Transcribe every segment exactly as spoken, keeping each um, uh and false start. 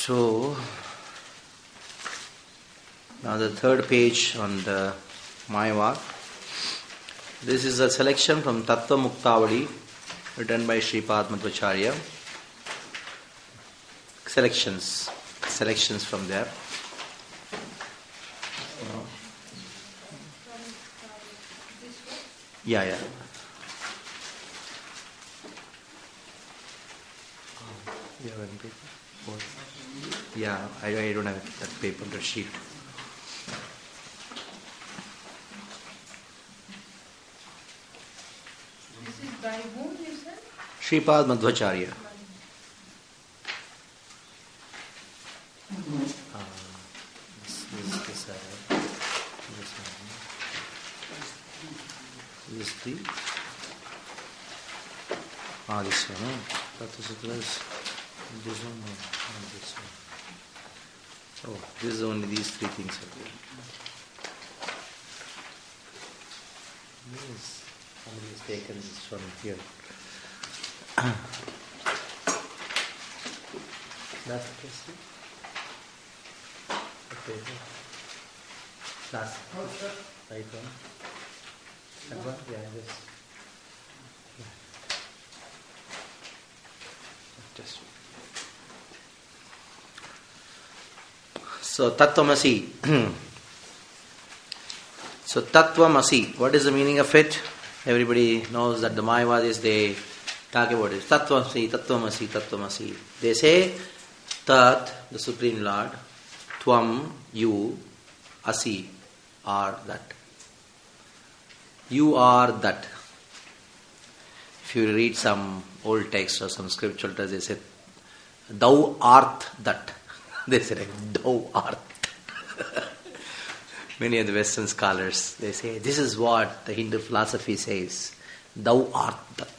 So, now the third page on the Mayavad. This is a selection from Tattva Muktavali, written by Sripad Madhvacharya. Selections, selections from there. Yeah, yeah. You have any paper? Yeah, I, I don't have that paper, the sheet. This is by whom you said? Sripad Madhvacharya. Uh, this, this, this, uh, this one. This is the ah, this one. Huh? That is it. Was this one, no, not this one. Oh, this is only these three things are there. Yes, somebody has taken this from here. That's the question. Okay. Last. Right one. That one? Yeah, this. Just. So, Tattvamasi. So, Tattvamasi. What is the meaning of it? Everybody knows that the Mayavadis, they talk about it. Tattvamasi, Tattvamasi, Tattvamasi. They say, Tat, the Supreme Lord, Tvam, you, Asi, are that. You are that. If you read some old text or some scriptural text, they say, Thou art that. They say, like, Thou art. Many of the Western scholars, they say, this is what the Hindu philosophy says. Thou art that.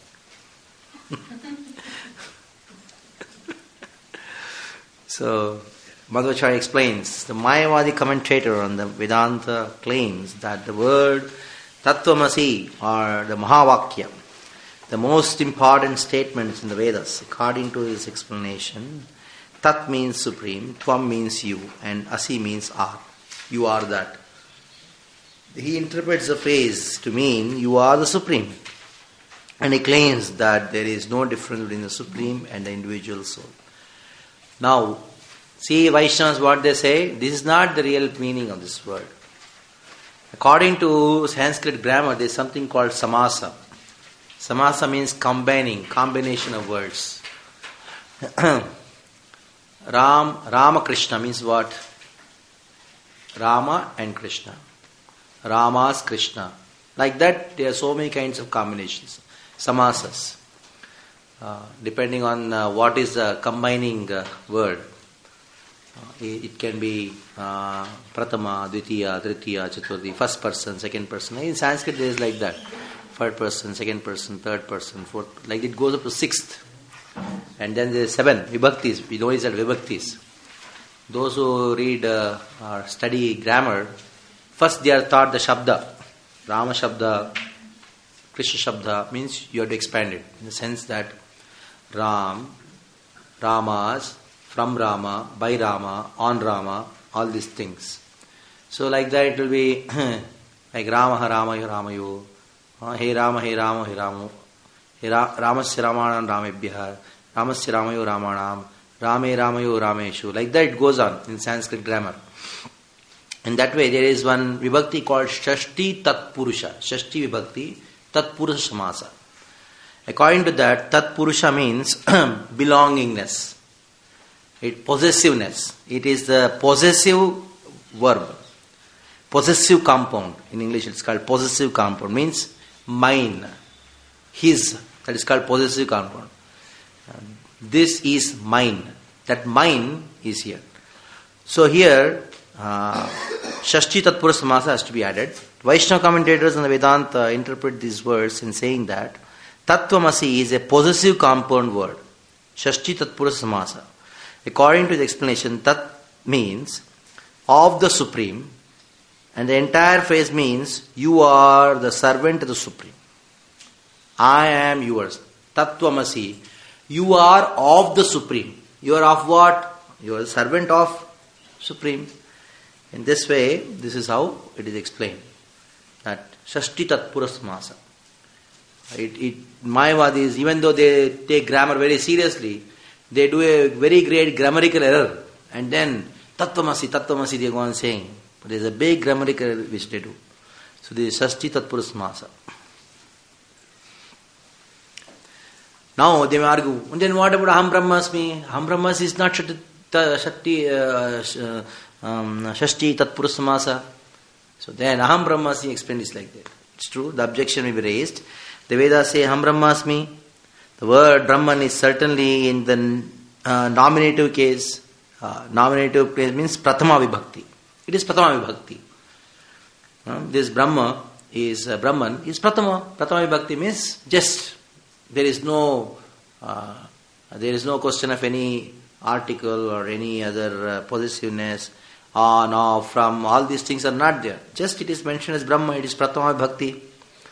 So, Madhvacharya explains, the Mayavadi commentator on the Vedanta claims that the word Tattvamasi, or the Mahavakya, the most important statements in the Vedas, according to his explanation, Tat means supreme, Tvam means you, and Asi means are. You are that. He interprets the phrase to mean you are the supreme. And he claims that there is no difference between the supreme and the individual soul. Now, see Vaishnavas what they say, this is not the real meaning of this word. According to Sanskrit grammar, there is something called samasa. Samasa means combining, combination of words. Ram, Rama Krishna means what? Rama and Krishna. Rama's Krishna. Like that, there are so many kinds of combinations. Samasas. Uh, depending on uh, what is the combining uh, word. Uh, it, it can be uh, Pratama, Dvitiya, Tritiya, Chaturthi, first person, second person. In Sanskrit there is like that. Third person, second person, third person, fourth. Like it goes up to sixth. And then there is seven, Vibhaktis. We know it's at Vibhaktis. Those who read uh, or study grammar, first they are taught the Shabda. Rama Shabda, Krishna Shabda means you have to expand it. In the sense that Ram, Ramas, from Rama, by Rama, on Rama, all these things. So like that it will be like Rama, Rama, Ramayo, Hey Rama, Hey Rama, Hey Ramo, Hey Ramasya Ramanam Ramebhyah, Ramasya Ramayo Ramanam, Rame Ramayo Rameshu. Like that it goes on in Sanskrit grammar. In that way there is one Vibhakti called Shashti Tat Purusha. Shashti Vibhakti Tat Purusha Samasa. According to that, Tat Purusha means belongingness. It possessiveness. It is the possessive verb. Possessive compound. In English it's called possessive compound. Means mine. His. That is called possessive compound. This is mine. That mine is here. So here, uh, Shashti Tatpura Samasa has to be added. Vaishnava commentators on the Vedanta interpret these words in saying that Tattvamasi is a possessive compound word. Shashti Tatpura Samasa. According to the explanation, Tat means of the Supreme, and the entire phrase means you are the servant of the Supreme. I am yours. Tattvamasi. You are of the Supreme. You are of what? You are a servant of Supreme. In this way, this is how it is explained. That Shashti Tatpurasmasa. It, it, Mayavadis, even though they take grammar very seriously, they do a very great grammatical error. And then, Tattvamasi, Tattvamasi, they go on saying. But there is a big grammatical error which they do. So this is Shashti Tatpurasmasa. Now they may argue, and then what about Aham Brahmasmi? Aham Brahmasmi is not Shakti, uh, um, Shashti Tatpurasmasa. So then Aham Brahmasmi explained is like that. It's true, the objection will be raised. The Vedas say Aham Brahmasmi. The word Brahman is certainly in the uh, nominative case. Uh, nominative case means Prathama Vibhakti. It is Prathama Vibhakti. Uh, this Brahma is uh, Brahman is Prathama. Prathama Vibhakti means just. There is no uh, there is no question of any article or any other uh, possessiveness, on, off, from, all these things are not there. Just it is mentioned as Brahma, it is Prathama Bhakti.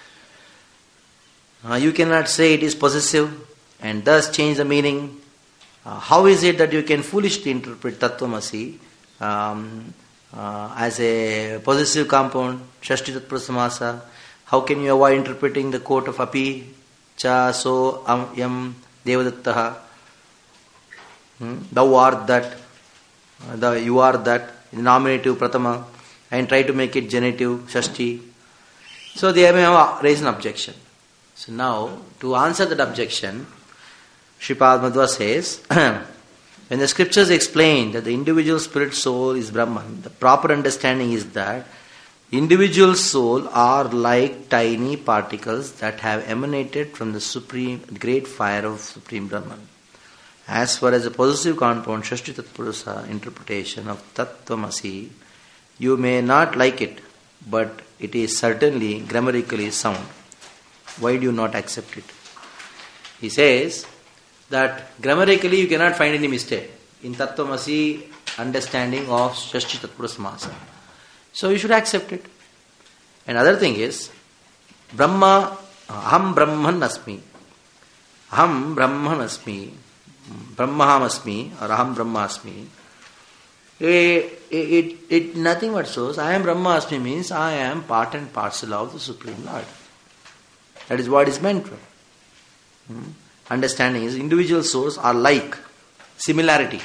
Uh, you cannot say it is possessive and thus change the meaning. Uh, how is it that you can foolishly interpret Tattvamasi um, uh, as a possessive compound, Shashti Tatpurasamasa? How can you avoid interpreting the quote of Api? Cha so am yam devadattaha. Hmm? Thou art that, uh, the, you are that, in nominative pratama, and try to make it genitive, shashti. So they may have raised an objection. So now, to answer that objection, Shripad Madhva says, when the scriptures explain that the individual spirit soul is Brahman, the proper understanding is that individual soul are like tiny particles that have emanated from the supreme, great fire of Supreme Brahman. As far as the possessive compound Shashti Tatpurusa interpretation of Tattvamasi, you may not like it, but it is certainly grammatically sound. Why do you not accept it? He says that grammatically you cannot find any mistake in Tattvamasi understanding of Shashti Tatpurusamasa. So you should accept it. Another thing is, Brahma, Aham Brahman Asmi. Aham Brahman Asmi. Brahmaham Asmi or Aham Brahma Asmi. It, it, it nothing but shows, I am Brahma Asmi means I am part and parcel of the Supreme Lord. That is what is meant from. Hmm? Understanding is, individual souls are like, similarity.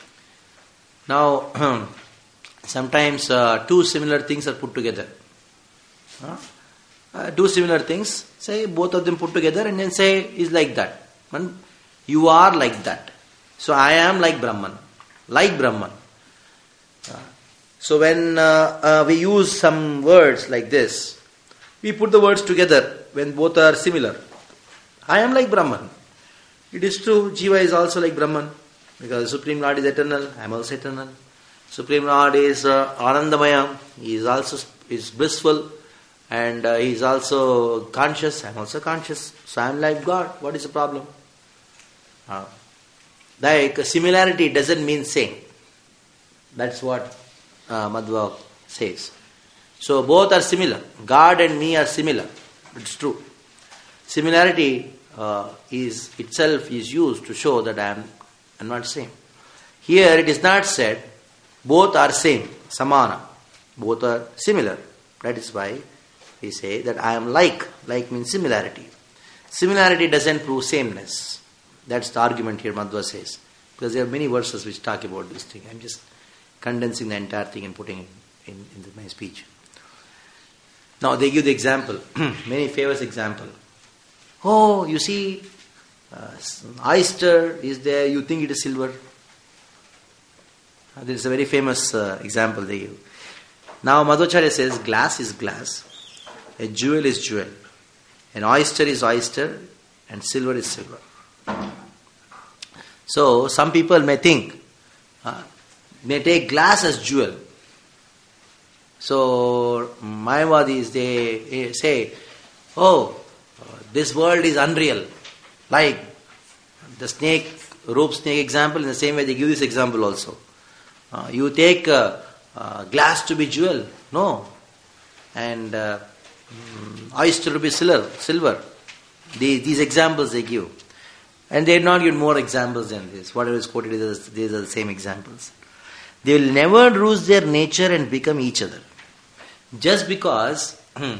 Now, sometimes uh, two similar things are put together. Huh? Uh, two similar things, say both of them put together and then say is like that. And you are like that. So I am like Brahman. Like Brahman. Uh, so when uh, uh, we use some words like this, we put the words together when both are similar. I am like Brahman. It is true, Jiva is also like Brahman. Because Supreme Lord is eternal, I am also eternal. Supreme Lord is uh, Anandamaya, He is also is blissful, and uh, He is also conscious, I am also conscious. So I am like God, what is the problem? Uh, like similarity doesn't mean same. That's what uh, Madhva says. So both are similar. God and me are similar. It's true. Similarity uh, is itself is used to show that I am I'm not same. Here it is not said both are same, samana. Both are similar. That is why we say that I am like. Like means similarity. Similarity doesn't prove sameness. That's the argument here Madhva says. Because there are many verses which talk about this thing. I'm just condensing the entire thing and putting it in, in my speech. Now they give the example, many famous example. Oh, you see, uh, oyster is there, you think it is silver. Uh, there is a very famous uh, example they give. Now Madhvacharya says glass is glass, a jewel is jewel, an oyster is oyster, and silver is silver. So some people may think, uh, may take glass as jewel. So Mayavadis, they say, oh, this world is unreal. Like the snake, rope snake example, in the same way they give this example also. Uh, you take uh, uh, glass to be jewel, no. And uh, oyster to be silver. silver. These, these examples they give. And they have not given more examples than this. Whatever is quoted, these are the same examples. They will never lose their nature and become each other. Just because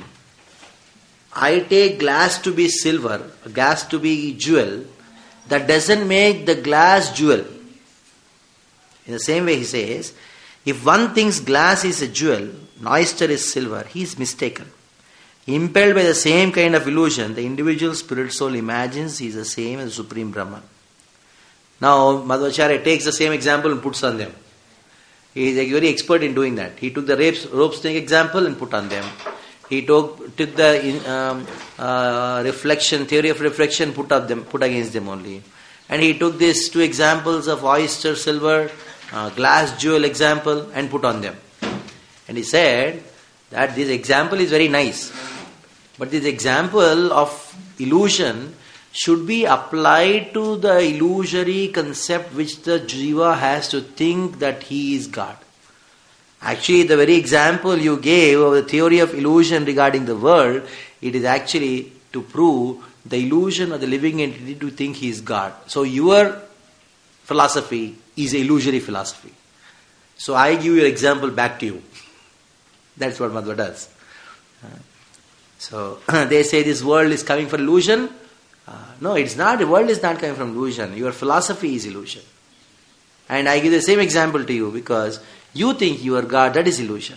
I take glass to be silver, glass to be jewel, that doesn't make the glass jewel. In the same way he says, if one thinks glass is a jewel, oyster is silver, he is mistaken. Impelled by the same kind of illusion, the individual spirit soul imagines he is the same as the Supreme Brahman. Now, Madhvacharya takes the same example and puts on them. He is very expert in doing that. He took the rope, rope snake example and put on them. He took, took the um, uh, reflection, theory of reflection, put up them, put against them only. And he took these two examples of oyster, silver, uh, glass, jewel example and put on them. And he said that this example is very nice. But this example of illusion should be applied to the illusory concept which the jiva has to think that he is God. Actually, the very example you gave of the theory of illusion regarding the world, it is actually to prove the illusion of the living entity to think he is God. So your philosophy is an illusory philosophy. So I give your example back to you. That's what Madhva does. So they say this world is coming from illusion. Uh, no, it's not. The world is not coming from illusion. Your philosophy is illusion. And I give the same example to you because you think you are God. That is illusion.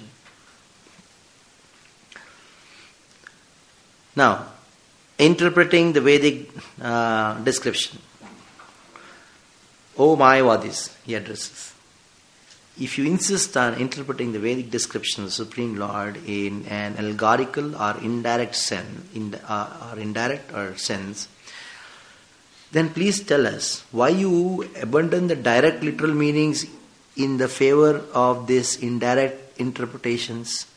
Now, interpreting the Vedic uh, description. O Mayavadis, he addresses. If you insist on interpreting the Vedic description of the Supreme Lord in an allegorical or indirect sense, in, uh, or indirect or sense, then please tell us why you abandon the direct literal meanings in the favor of these indirect interpretations.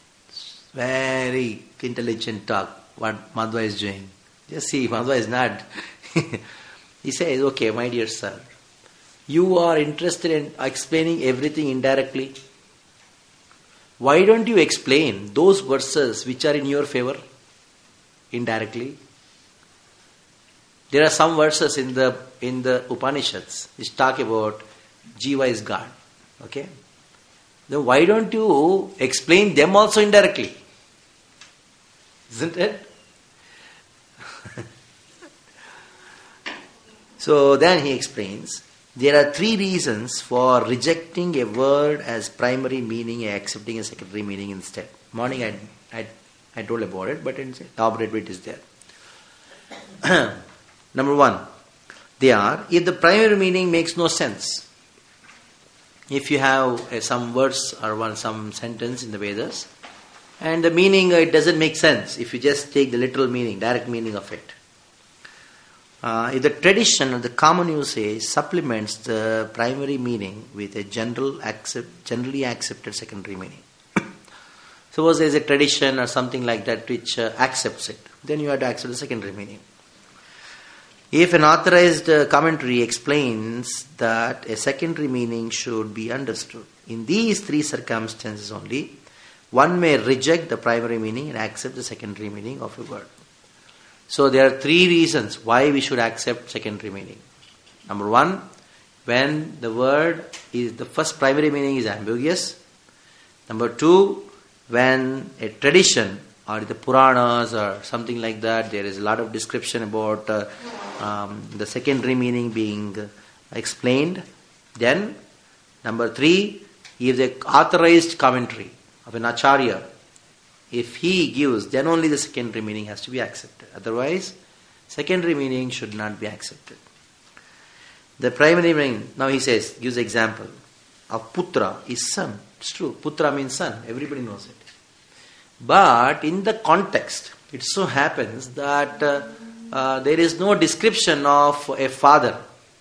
Very intelligent talk, what Madhva is doing. Just see, Madhva is not. He says, okay, my dear sir, you are interested in explaining everything indirectly. Why don't you explain those verses which are in your favor indirectly? There are some verses in the in the Upanishads which talk about Jiva is God. Okay? Then why don't you explain them also indirectly? Isn't it? So then he explains, there are three reasons for rejecting a word as primary meaning and accepting a secondary meaning instead. Morning I I, I told about it, but it's elaborate bit is there. Number one, they are, if the primary meaning makes no sense. If you have uh, some words or one some sentence in the Vedas, and the meaning, uh, it doesn't make sense if you just take the literal meaning, direct meaning of it. Uh, if the tradition or the common usage supplements the primary meaning with a general accept, generally accepted secondary meaning. Suppose there is a tradition or something like that which uh, accepts it, then you have to accept the secondary meaning. If an authorized uh, commentary explains that a secondary meaning should be understood, in these three circumstances only, one may reject the primary meaning and accept the secondary meaning of a word. So there are three reasons why we should accept secondary meaning. Number one, when the word is, the first primary meaning is ambiguous. Number two, when a tradition or the Puranas or something like that, there is a lot of description about uh, um, the secondary meaning being uh, explained. Then, number three, if the authorized commentary of an Acharya, if he gives, then only the secondary meaning has to be accepted. Otherwise, secondary meaning should not be accepted. The primary meaning, now he says, gives example of Putra is son. It's true, Putra means son, everybody knows it. But in the context, it so happens that uh, uh, there is no description of a father.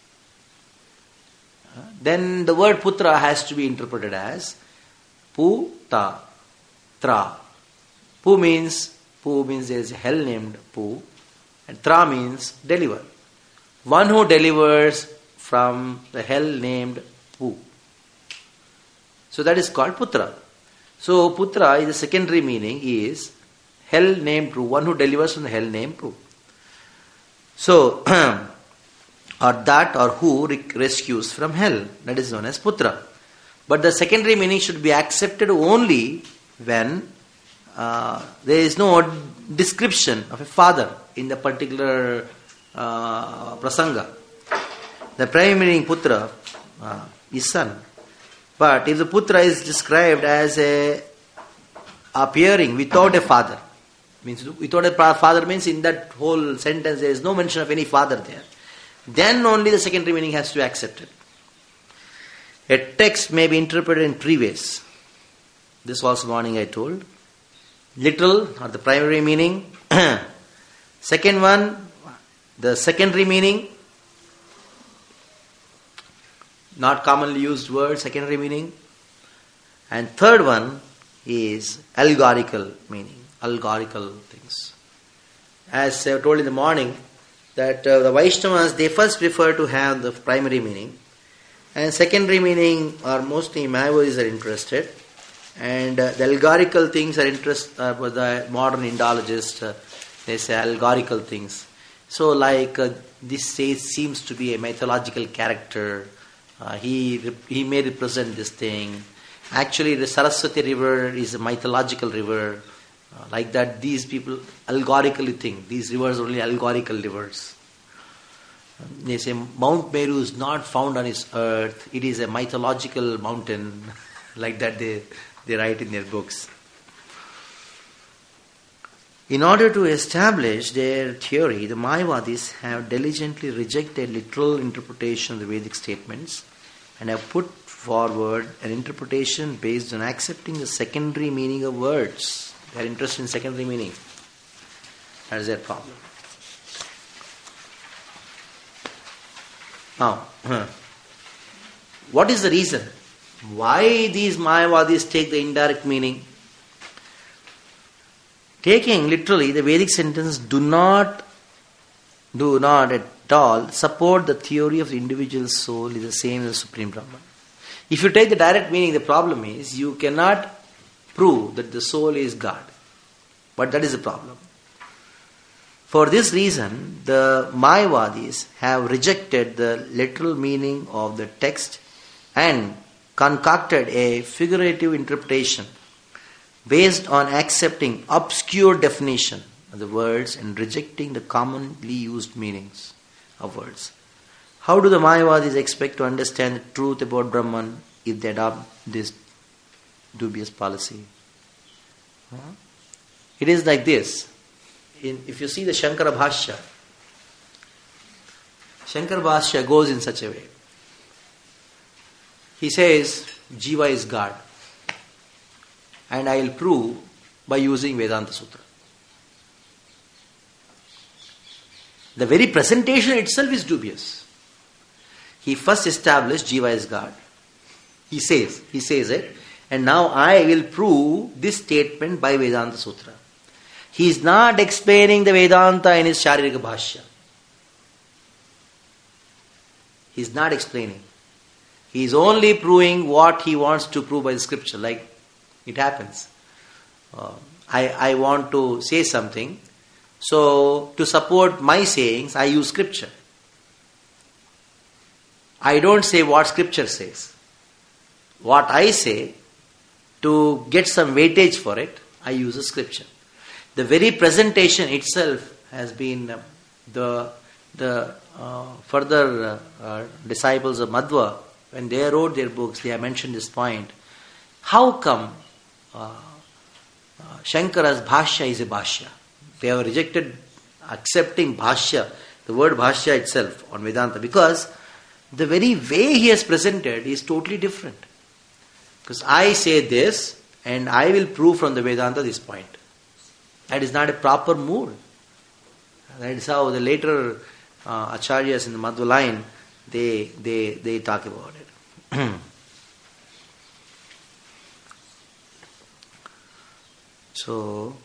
Uh, then the word Putra has to be interpreted as Puta, Tra. Pu means, Pu means there is a hell named Pu, and Tra means deliver. One who delivers from the hell named Pu. So that is called Putra. So Putra is the secondary meaning is hell named Pu, one who delivers from the hell named Pu. So or that or who rescues from hell. That is known as Putra. But the secondary meaning should be accepted only when uh, there is no description of a father in the particular uh, prasanga. The primary meaning Putra uh, is son. But if the Putra is described as a appearing without a father, means without a father means in that whole sentence there is no mention of any father there, then only the secondary meaning has to be accepted. A text may be interpreted in three ways. This was morning I told. Literal or the primary meaning. Second one, the secondary meaning. Not commonly used word, secondary meaning. And third one is allegorical meaning. Allegorical things. As I told in the morning, that uh, the Vaishnavas, they first prefer to have the primary meaning. And secondary meaning are mostly Mayavadis are interested. And uh, the allegorical things are interest uh, for the modern Indologists. Uh, they say allegorical things. So like uh, this says, seems to be a mythological character. Uh, he he may represent this thing. Actually the Saraswati river is a mythological river. Uh, like that these people allegorically think. These rivers are only allegorical rivers. They say Mount Meru is not found on its earth. It is a mythological mountain. Like that they, they write in their books. In order to establish their theory, the Mayavadis have diligently rejected literal interpretation of the Vedic statements and have put forward an interpretation based on accepting the secondary meaning of words. They are interested in secondary meaning. That is their problem. Now, what is the reason? Why these Mayavadis take the indirect meaning? Taking literally, the Vedic sentences do not, do not at all support the theory of the individual soul is the same as the Supreme Brahman. If you take the direct meaning, the problem is you cannot prove that the soul is God. But that is the problem. For this reason, the Mayavadis have rejected the literal meaning of the text and concocted a figurative interpretation based on accepting obscure definition of the words and rejecting the commonly used meanings of words. How do the Mayavadis expect to understand the truth about Brahman if they adopt this dubious policy? Huh? It is like this. In, if you see the Shankara Bhashya, Shankara Bhashya goes in such a way. He says, Jiva is God. And I will prove by using Vedanta Sutra. The very presentation itself is dubious. He first established Jiva is God. He says, he says it, and now I will prove this statement by Vedanta Sutra. He is not explaining the Vedanta in his Sharirika Bhashya. He is not explaining. He is only proving what he wants to prove by the scripture, like it happens. Uh, I, I want to say something, so to support my sayings, I use scripture. I don't say what scripture says. What I say, to get some weightage for it, I use a scripture. The very presentation itself has been uh, the the uh, further uh, uh, disciples of Madhva, when they wrote their books, they have mentioned this point. How come uh, uh, Shankara's Bhashya is a Bhashya? They have rejected accepting Bhashya, the word Bhashya itself on Vedanta, because the very way he has presented is totally different. Because I say this and I will prove from the Vedanta this point. That is not a proper mood. That is how the later uh, acharyas in the Madhva line, they, they, they talk about it. So,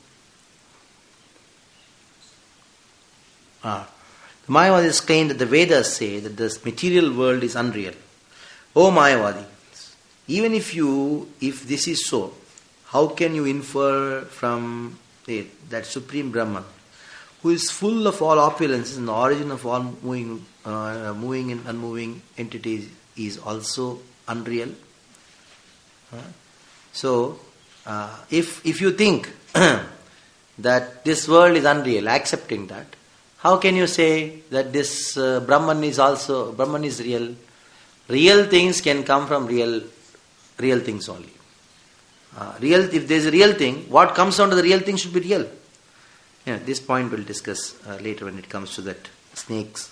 ah, the Mayavadis claim that the Vedas say that this material world is unreal. Oh Mayavadi, even if you, if this is so, how can you infer from it that Supreme Brahman, who is full of all opulences and the origin of all moving uh, moving and unmoving entity is also unreal. Uh, so, uh, if if you think that this world is unreal, accepting that, how can you say that this uh, Brahman is also Brahman is real? Real things can come from real real things only. Uh, real, if there is a real thing, what comes down to the real thing should be real. Yeah, this point we'll discuss uh, later when it comes to that snakes.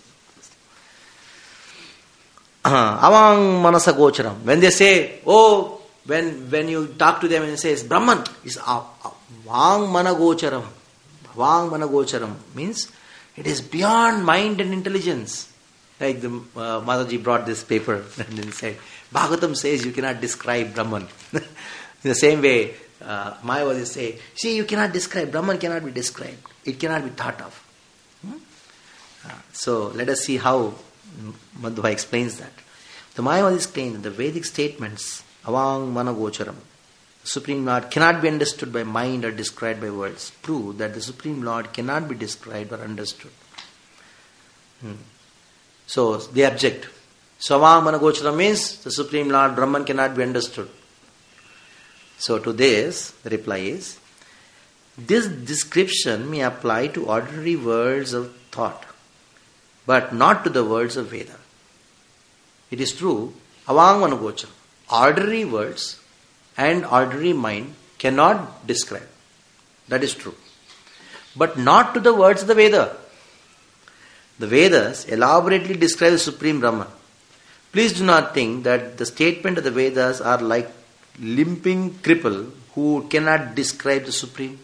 Avang manasa gocharam. When they say, oh, when when you talk to them and say, Brahman is avang mana gocharam. Avang mana gocharam means it is beyond mind and intelligence. Like the uh, Mataji brought this paper and then said, Bhagavatam says you cannot describe Brahman. In the same way, uh, Mayavadis say, see, you cannot describe, Brahman cannot be described. It cannot be thought of. Hmm? Uh, so, let us see how Madhva explains that. The Mayavadis claim that the Vedic statements, Avang Managocharam, the Supreme Lord cannot be understood by mind or described by words, prove that the Supreme Lord cannot be described or understood. Hmm. So, they object. So, Avang Managocharam means the Supreme Lord, Brahman cannot be understood. So to this, the reply is, this description may apply to ordinary words of thought, but not to the words of Veda. It is true, Avang Managocharam, ordinary words and ordinary mind cannot describe. That is true. But not to the words of the Veda. The Vedas elaborately describe the Supreme Brahman. Please do not think that the statement of the Vedas are like limping cripple who cannot describe the Supreme.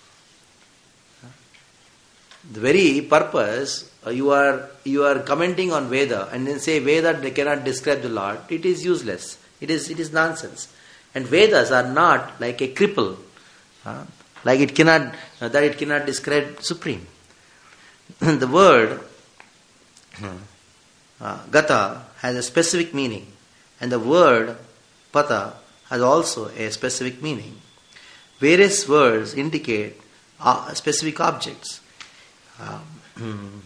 The very purpose uh, you are you are commenting on Veda and then say Veda they cannot describe the Lord, it is useless. It is it is nonsense. And Vedas are not like a cripple, uh, like it cannot uh, that it cannot describe Supreme. The word uh, Gata has a specific meaning, and the word Pata has also a specific meaning. Various words indicate uh, specific objects. Um,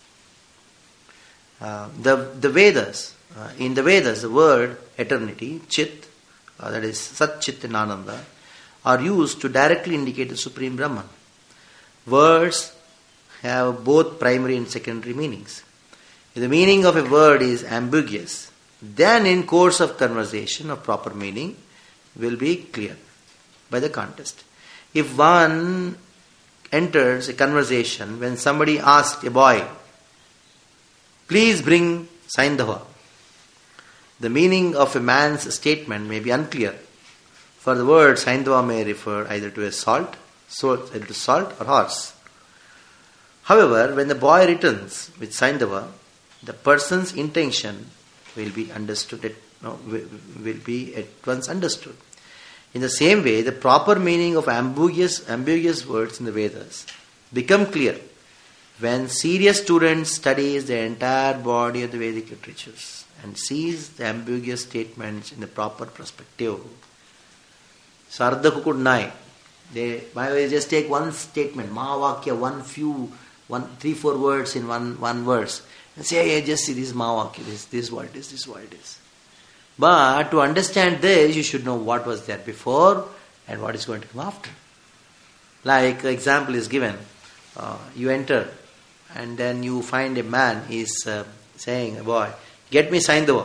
uh, the the Vedas, uh, in the Vedas, the word eternity, Chit, uh, that is Sat Chit and Ananda, are used to directly indicate the Supreme Brahman. Words have both primary and secondary meanings. If the meaning of a word is ambiguous, then in course of conversation of proper meaning will be clear by the context. If one enters a conversation when somebody asks a boy, please bring Saindhava, the meaning of a man's statement may be unclear, for the word Saindhava may refer either to a salt, so either to salt or horse. However, when the boy returns with Saindhava, the person's intention will be understood at No, will be at once understood. In the same way, the proper meaning of ambiguous, ambiguous words in the Vedas become clear when serious student studies the entire body of the Vedic literatures and sees the ambiguous statements in the proper perspective. Sardha Kukudnai, they might just take one statement, Mahavakya, one few, one three, four words in one, one verse, and say, hey, just see this Mahavakya, this, this is what it is, this is what it is. But to understand this, you should know what was there before and what is going to come after. Like example is given, uh, you enter and then you find a man is uh, saying, a boy, get me Saindhava.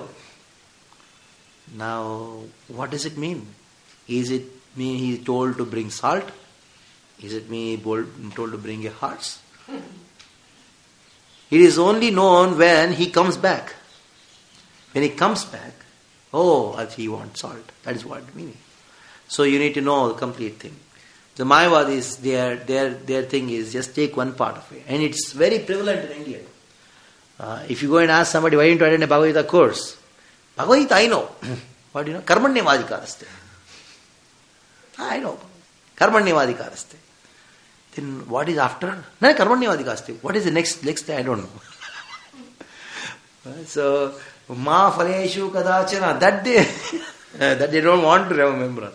Now, what does it mean? Is it mean he is told to bring salt? Is it mean he told to bring a horse? It is only known when he comes back. When he comes back, oh, he wants salt. That is what the meaning. So you need to know the complete thing. The Mayavadis, their, their, their thing is just take one part of it. And it's very prevalent in India. Uh, if you go and ask somebody, why didn't you attend a Bhagavad Gita course? Bhagavad Gita, I know. What do you know? Karmanyavadikaraste. I know. Karmanyavadikaraste. Then what is after? No, Karmanyavadikaraste. What is the next next day? I don't know. So, Ma Phaleshu Kadachana, that day, that they don't want to remember.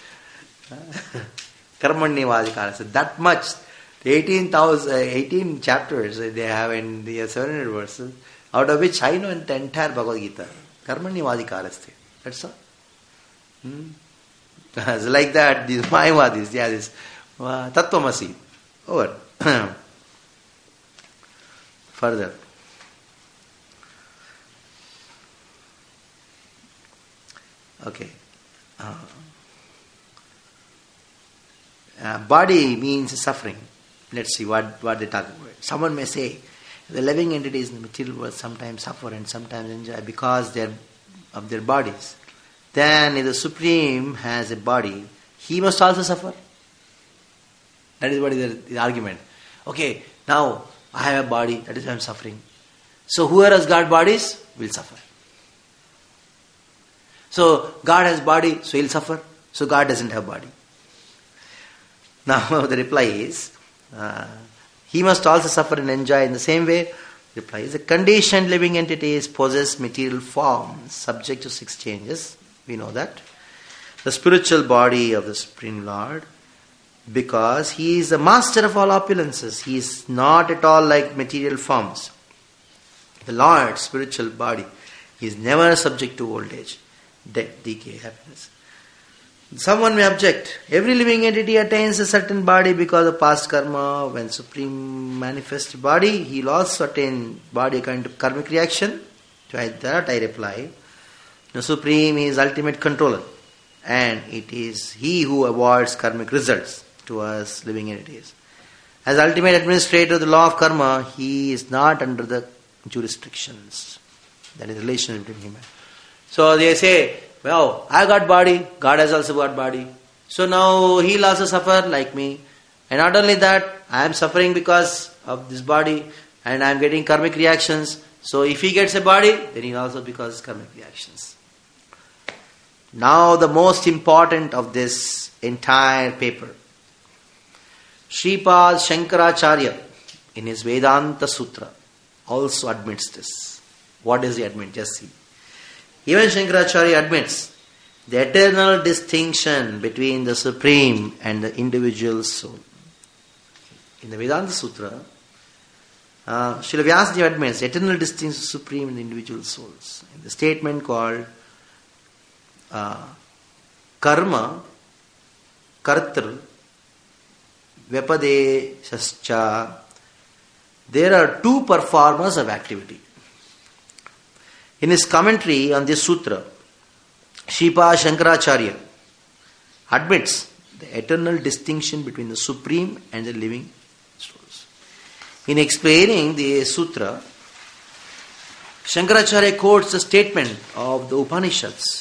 Karmanyavadikaraste. That much. eighteen thousand, eighteen chapters they have in the seven hundred verses. out of which I know the entire Bhagavad Gita. Karmanyavadikaraste. That's all. Hmm? It's like that, these Mayavadis, yeah, this uh, Tattvamasi. Over. Further. Okay. Uh, uh, body means suffering. Let's see what, what they talk about. Someone may say, the living entities in the material world sometimes suffer and sometimes enjoy because they are of their bodies. Then if the Supreme has a body, he must also suffer. That is what is the, the argument. Okay, now I have a body, that is why I am suffering. So whoever has got bodies will suffer. So God has body, so he will suffer. So God doesn't have body. Now the reply is, uh, he must also suffer and enjoy in the same way. The reply is, the conditioned living entities possess material forms subject to six changes. We know that. The spiritual body of the Supreme Lord, because he is the master of all opulences. He is not at all like material forms. The Lord's spiritual body is never subject to old age, death, decay, happiness. Someone may object. Every living entity attains a certain body because of past karma. When Supreme manifests body, he will also attain body according to karmic reaction. To that I reply, the Supreme is ultimate controller, and it is he who avoids karmic results to us living entities. As ultimate administrator of the law of karma, he is not under the jurisdictions. That is the relation between him. So they say, well, I got body, God has also got body. So now he will also suffer like me. And not only that, I am suffering because of this body and I am getting karmic reactions. So if he gets a body, then he also because karmic reactions. Now the most important of this entire paper. Sripad Shankaracharya in his Vedanta Sutra also admits this. What does he admit? Just see. Even Shankaracharya admits the eternal distinction between the Supreme and the individual soul. In the Vedanta Sutra, uh, Srila Vyasadeva admits the eternal distinction of the Supreme and the individual souls. In the statement called uh, Karma, Kartr, Vyapadeshascha, there are two performers of activity. In his commentary on this sutra, Sripad Shankaracharya admits the eternal distinction between the Supreme and the living souls. In explaining the sutra, Shankaracharya quotes the statement of the Upanishads.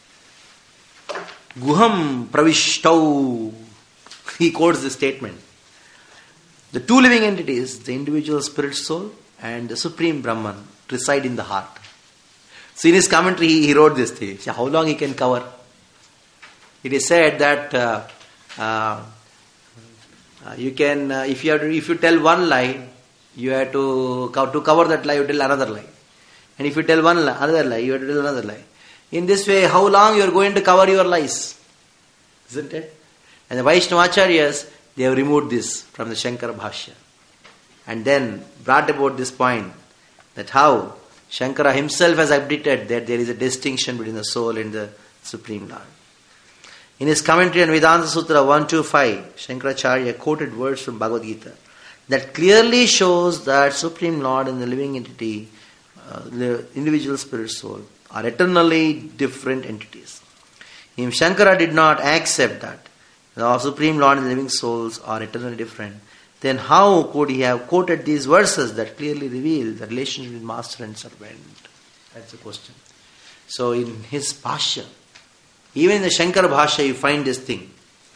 Guham pravishtau. He quotes the statement. The two living entities, the individual spirit soul and the Supreme Brahman, reside in the heart. So in his commentary, he wrote this thing. See how long he can cover. It is said that uh, uh, you can, uh, if you have to, if you tell one lie, you have to to cover that lie. You tell another lie, and if you tell one lie, another lie, you have to tell another lie. In this way, how long you are going to cover your lies, isn't it? And the Vaishnavacharyas, they have removed this from the Shankara Bhashya, and then brought about this point that how Shankara himself has admitted that there is a distinction between the soul and the Supreme Lord. In his commentary on Vedanta Sutra one twenty-five, Shankaracharya quoted words from Bhagavad Gita that clearly shows that Supreme Lord and the living entity, uh, the individual spirit soul, are eternally different entities. If Shankara did not accept that the Supreme Lord and the living souls are eternally different, then how could he have quoted these verses that clearly reveal the relationship between master and servant? That's the question. So in his Bhashya, even in the Shankara Bhashya, you find this thing.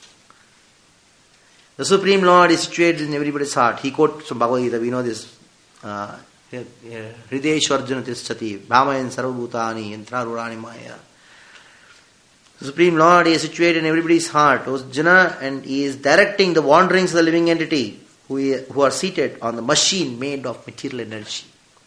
The Supreme Lord is situated in everybody's heart. He quotes from Bhagavad Gita, we know this. Hrideshu Arjuna Tishchati, Bhamayan Sarvabhutani, Yantrarurani Maya. The Supreme Lord is situated in everybody's heart, Arjuna, and he is directing the wanderings of the living entity who, who are seated on the machine made of material energy.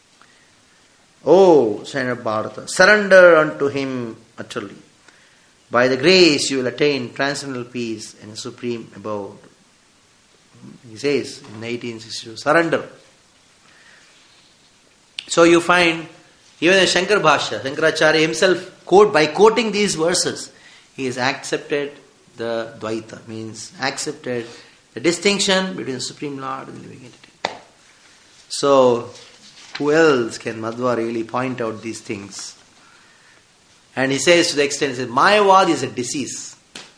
Oh, son of Bharata, surrender unto him utterly. By the grace you will attain transcendental peace and supreme abode. He says in eighteen sixty-two, surrender. So you find, even in Shankar Bhashya, Shankaracharya himself, quote, by quoting these verses, he has accepted the Dvaita, means accepted the distinction between the Supreme Lord and the living entity. So, who else can Madhva really point out these things? And he says to the extent, he says, Mayavad is a disease.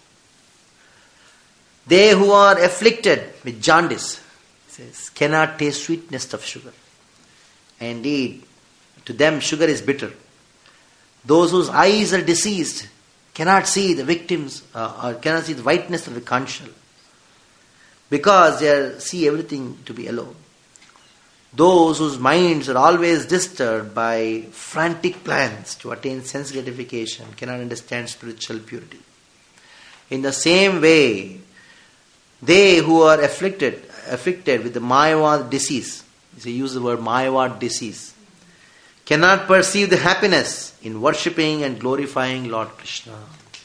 They who are afflicted with jaundice, he says, cannot taste sweetness of sugar. Indeed, to them sugar is bitter. Those whose eyes are diseased cannot see the victims, uh, or cannot see the whiteness of the conch shell, because they are, see everything to be yellow. Those whose minds are always disturbed by frantic plans to attain sense gratification cannot understand spiritual purity. In the same way, they who are afflicted, afflicted with the Mayavad disease, they use the word Mayavad disease, cannot perceive the happiness in worshipping and glorifying Lord Krishna.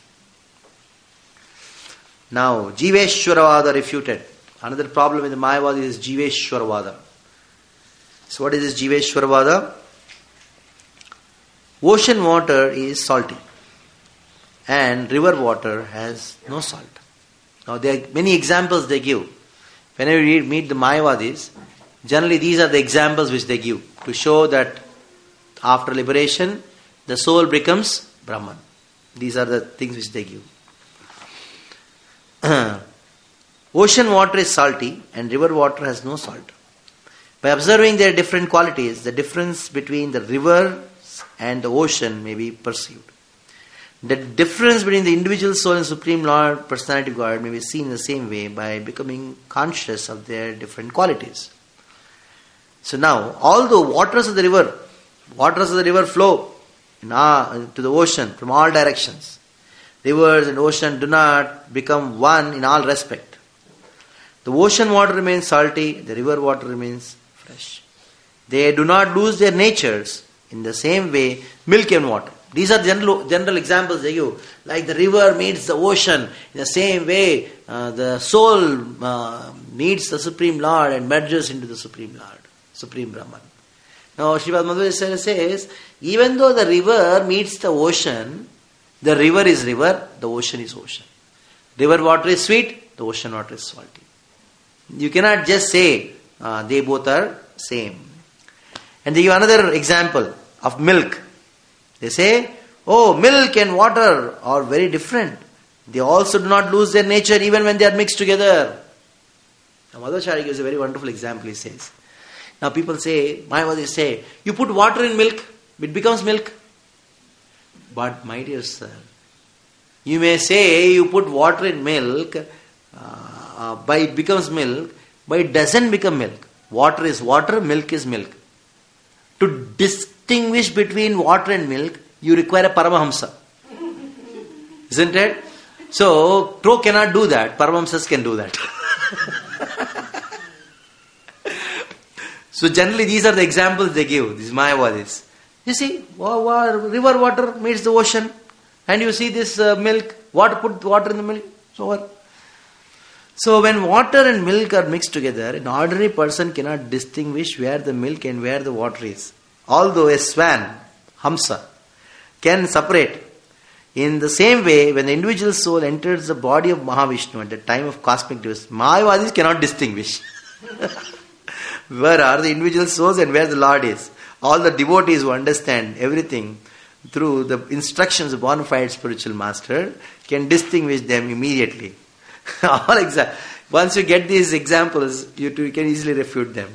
Now, Jiveshwaravada refuted. Another problem with the Mayavad is Jiveshwaravada. So what is this Jiveshwaravada? Ocean water is salty and river water has no salt. Now there are many examples they give. Whenever we meet the Mayavadis, generally these are the examples which they give to show that after liberation, the soul becomes Brahman. These are the things which they give. Ocean water is salty and river water has no salt. By observing their different qualities, the difference between the river and the ocean may be perceived. The difference between the individual soul and Supreme Lord, Personality of God, may be seen in the same way by becoming conscious of their different qualities. So now, although waters of the river, waters of the river flow in our, to the ocean from all directions, rivers and ocean do not become one in all respect. The ocean water remains salty, the river water remains fresh. They do not lose their natures in the same way milk and water. These are general, general examples they give. Like the river meets the ocean, in the same way uh, the soul uh, meets the Supreme Lord and merges into the Supreme Lord, Supreme Brahman. Now Srimad Madhva says, even though the river meets the ocean, the river is river, the ocean is ocean. River water is sweet, the ocean water is salty. You cannot just say uh, they both are same. And they give another example of milk. They say, oh, milk and water are very different. They also do not lose their nature even when they are mixed together. Now Madhvacharya gives a very wonderful example, he says. Now people say, Mayavadis say, you put water in milk, it becomes milk. But my dear sir, you may say you put water in milk, uh, uh, by it becomes milk, but it doesn't become milk. Water is water, milk is milk. To distinguish between water and milk, you require a Paramahamsa. Isn't it? So, Crow cannot do that. Paramahamsas can do that. So, generally these are the examples they give, these Mayavadis. You see, river water meets the ocean, and you see this uh, milk, water, put water in the milk, it's over. So when water and milk are mixed together, an ordinary person cannot distinguish where the milk and where the water is. Although a swan, Hamsa, can separate. In the same way, when the individual soul enters the body of Mahavishnu at the time of cosmic bliss, Mayavadis cannot distinguish where are the individual souls and where the Lord is. All the devotees who understand everything through the instructions of bona fide spiritual master can distinguish them immediately. All exa- Once you get these examples, you, too, you can easily refute them.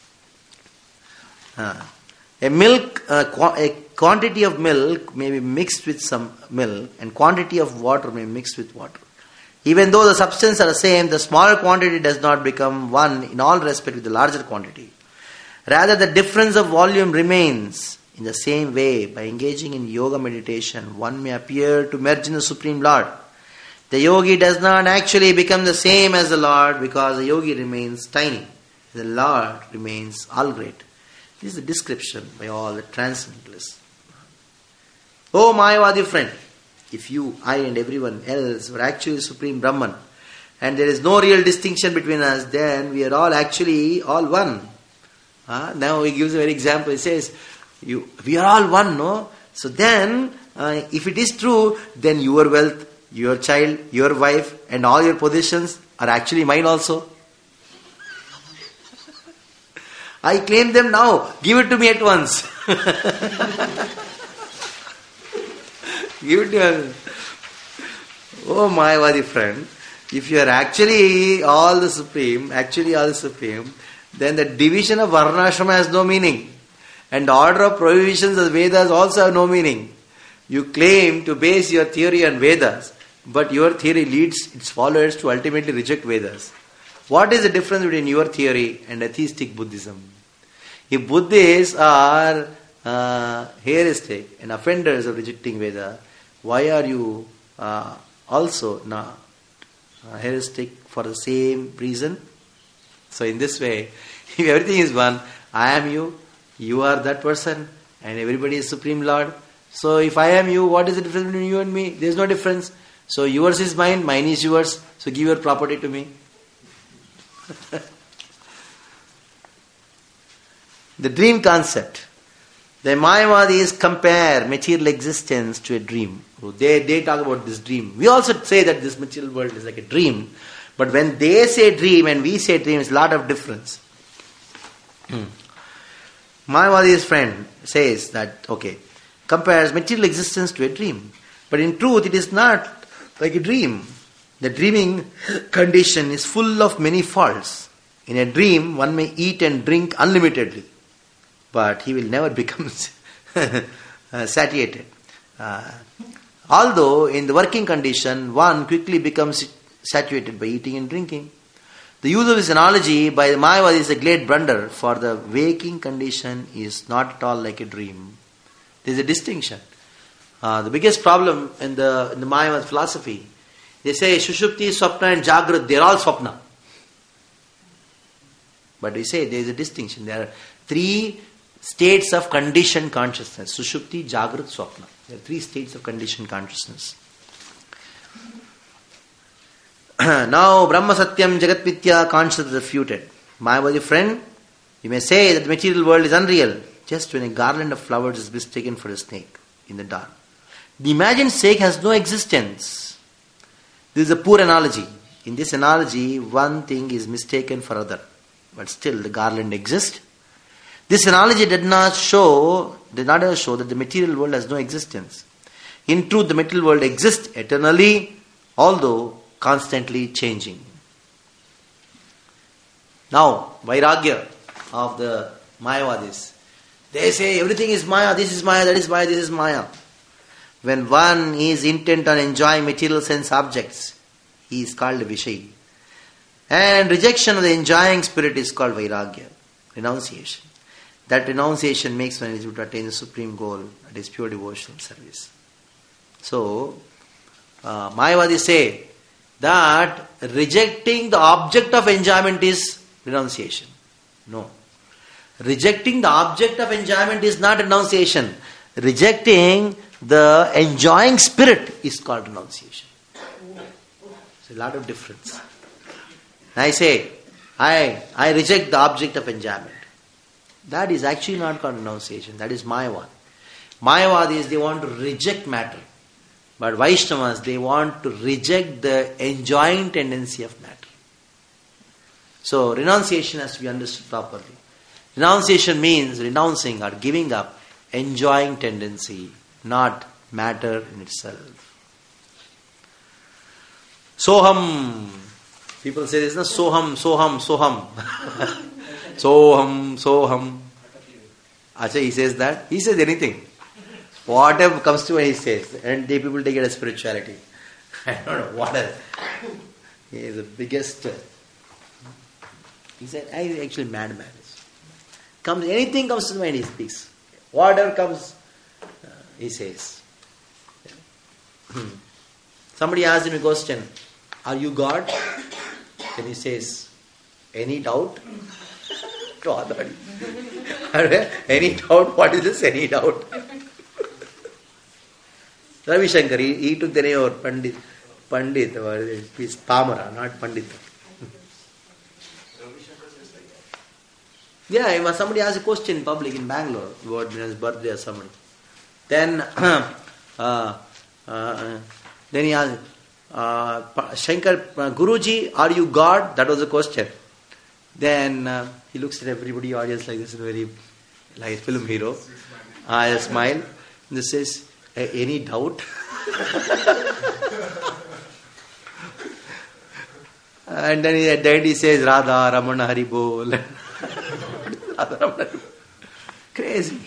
Uh, a milk, uh, qu- a quantity of milk may be mixed with some milk, and quantity of water may be mixed with water. Even though the substance are the same, the smaller quantity does not become one in all respect with the larger quantity. Rather, the difference of volume remains. In the same way, by engaging in yoga meditation, one may appear to merge in the Supreme Lord. The yogi does not actually become the same as the Lord because the yogi remains tiny. The Lord remains all great. This is the description by all the transcendentalists. Oh Mayavadi friend, if you, I and everyone else were actually Supreme Brahman and there is no real distinction between us, then we are all actually all one. Uh, now he gives a very example. He says, "You, we are all one, no? So then, uh, if it is true, then your wealth, your child, your wife, and all your possessions are actually mine also. I claim them now. Give it to me at once." Give it to me. Oh, Mayavadi friend, if you are actually all the supreme, actually all the supreme, then the division of Varnashrama has no meaning. And the order of prohibitions of the Vedas also have no meaning. You claim to base your theory on Vedas, but your theory leads its followers to ultimately reject Vedas. What is the difference between your theory and atheistic Buddhism? If Buddhists are uh, heretic and offenders of rejecting Veda, why are you uh, also not uh, heretic for the same reason? So in this way, if everything is one, I am you, you are that person, and everybody is Supreme Lord. So if I am you, what is the difference between you and me? There is no difference. So yours is mine, mine is yours. So give your property to me. The dream concept. The Mayavadis compare material existence to a dream. They, they talk about this dream. We also say that this material world is like a dream. But when they say dream and we say dream, it's a lot of difference. Hmm. Mayavadi's friend says that, okay, compares material existence to a dream. But in truth, it is not like a dream. The dreaming condition is full of many faults. In a dream, one may eat and drink unlimitedly, but he will never become uh, satiated. Uh, although in the working condition, one quickly becomes saturated by eating and drinking. The use of this analogy by the Mayavadi is a great blunder, for the waking condition is not at all like a dream. There is a distinction. Uh, the biggest problem in the in the Mayavadi philosophy, they say Sushupti, Swapna and Jagrat, they are all Swapna. But we say there is a distinction. There are three states of conditioned consciousness. Sushupti, Jagrat, Swapna. There are three states of conditioned consciousness. Now, Brahma Satyam Jagat Mitya consciousness is refuted. Mayavadi friend, you may say that the material world is unreal, just when a garland of flowers is mistaken for a snake in the dark. The imagined snake has no existence. This is a poor analogy. In this analogy, one thing is mistaken for other, but still the garland exists. This analogy did not show, did not show that the material world has no existence. In truth, the material world exists eternally, although constantly changing. Now, Vairagya of the Mayavadis, they say everything is Maya, this is Maya, that is Maya, this is Maya. When one is intent on enjoying material sense objects, he is called a Vishayi. And rejection of the enjoying spirit is called Vairagya, renunciation. That renunciation makes one able to attain the supreme goal, that is pure devotional service. So, uh, Mayavadis say that rejecting the object of enjoyment is renunciation. No. Rejecting the object of enjoyment is not renunciation. Rejecting the enjoying spirit is called renunciation. It's a lot of difference. I say, I, I reject the object of enjoyment. That is actually not called renunciation. That is Mayavad. Mayavadis, they want to reject matter. But Vaishnavas, they want to reject the enjoying tendency of matter. So, renunciation has to be understood properly. Renunciation means renouncing or giving up enjoying tendency, not matter in itself. Soham. People say this, no? Soham, Soham, Soham. Soham, Soham. Acha, he says that. He says anything. Whatever comes to him, he says. And they people take it as spirituality. I don't know what else. He is the biggest. Uh, he said, I am actually madman. Comes, anything comes to the mind, he speaks. Whatever comes, uh, he says. Somebody asked him a question, are you God? Then he says, any doubt? Any doubt? What is this? Any doubt? Ravi Shankar, he, he took the name of Pandit. Pandit, or he's Pamara, not Pandit. Yeah, if somebody asks a question in public in Bangalore about his birthday or somebody. Then, uh, uh, then he asked, uh, Shankar, uh, Guruji, are you God? That was the question. Then uh, he looks at everybody, audience like this, very like a film hero. I smile. This says, any doubt? And then he, at the end he says, Radha Ramana Hari Bol. Radha Ramana. Crazy.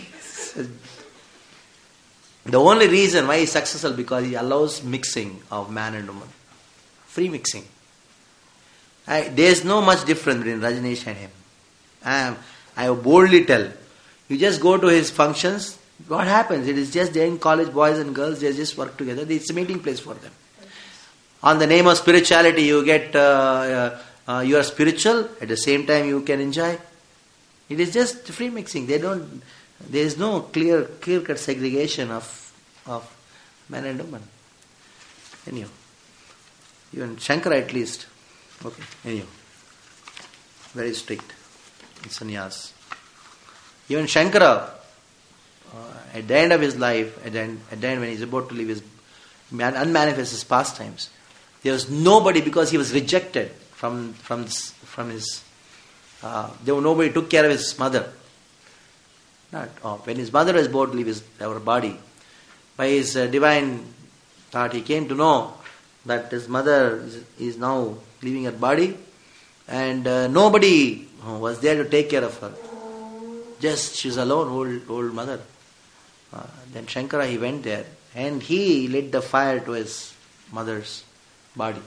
The only reason why he is successful because he allows mixing of man and woman. Free mixing. I, there is no much difference between Rajneesh and him. I, am, I boldly tell. You just go to his functions. What happens? It is just they in college, boys and girls, they just work together. It's a meeting place for them. On the name of spirituality, you get, uh, uh, uh, you are spiritual, at the same time you can enjoy. It is just free mixing. They don't, there is no clear, clear-cut segregation of, of man and woman. Anyhow, even Shankara at least. Okay, anyhow, very strict in sannyas. Even Shankara, uh, at the end of his life, at the end, at the end when he's about to leave his man, unmanifest his pastimes, there was nobody because he was rejected from from this, from his. Uh, there was nobody took care of his mother. Not oh, when his mother was about to leave his our body, by his uh, divine thought, he came to know that his mother is, is now leaving her body, and uh, nobody was there to take care of her. Just she's alone, old old mother. Uh, then Shankara he went there and he lit the fire to his mother's body.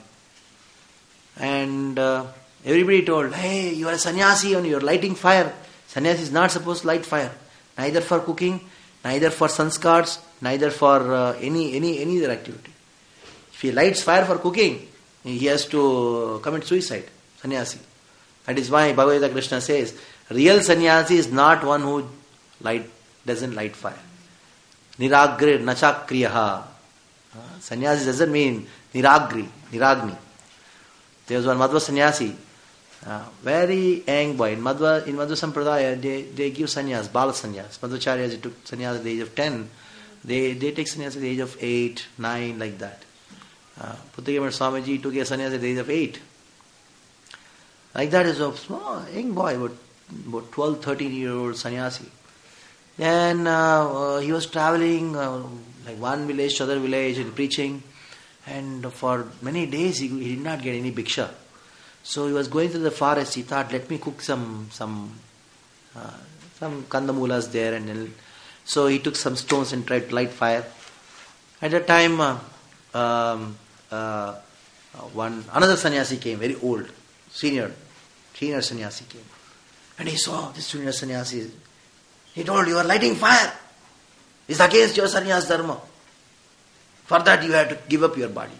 And uh, everybody told, hey, you are a sannyasi and you are lighting fire. Sannyasi is not supposed to light fire. Neither for cooking, neither for sanskars, neither for uh, any, any, any other activity. If he lights fire for cooking, he has to commit suicide. Sannyasi. That is why Bhagavad Gita Krishna says, real sannyasi is not one who light doesn't light fire. Niragri nachakriyaha. Uh, sannyasi doesn't mean niragri, niragni. There was one Madhva sannyasi, uh, very young boy. In Madhva, in Madhva Sampradaya, they, they give sannyas, Bala sannyas. Madhvacharyas took sannyas at the age of ten. They, they take sannyas at the age of eight, nine, like that. Uh, Puttagamar Swamiji took a sannyas at the age of eight. Like that is a small, young boy, about, about twelve, thirteen year old sannyasi. Then uh, uh, he was traveling uh, like one village to other village and preaching, and for many days he, he did not get any bhiksha. So he was going through the forest. He thought, let me cook some some uh, some kandamulas there, and then, so he took some stones and tried to light fire. At that time, uh, um, uh, one another sannyasi came, very old, senior, senior sannyasi came, and he saw this junior sannyasi. He told, you are lighting fire. It's against your sannyas dharma. For that you have to give up your body.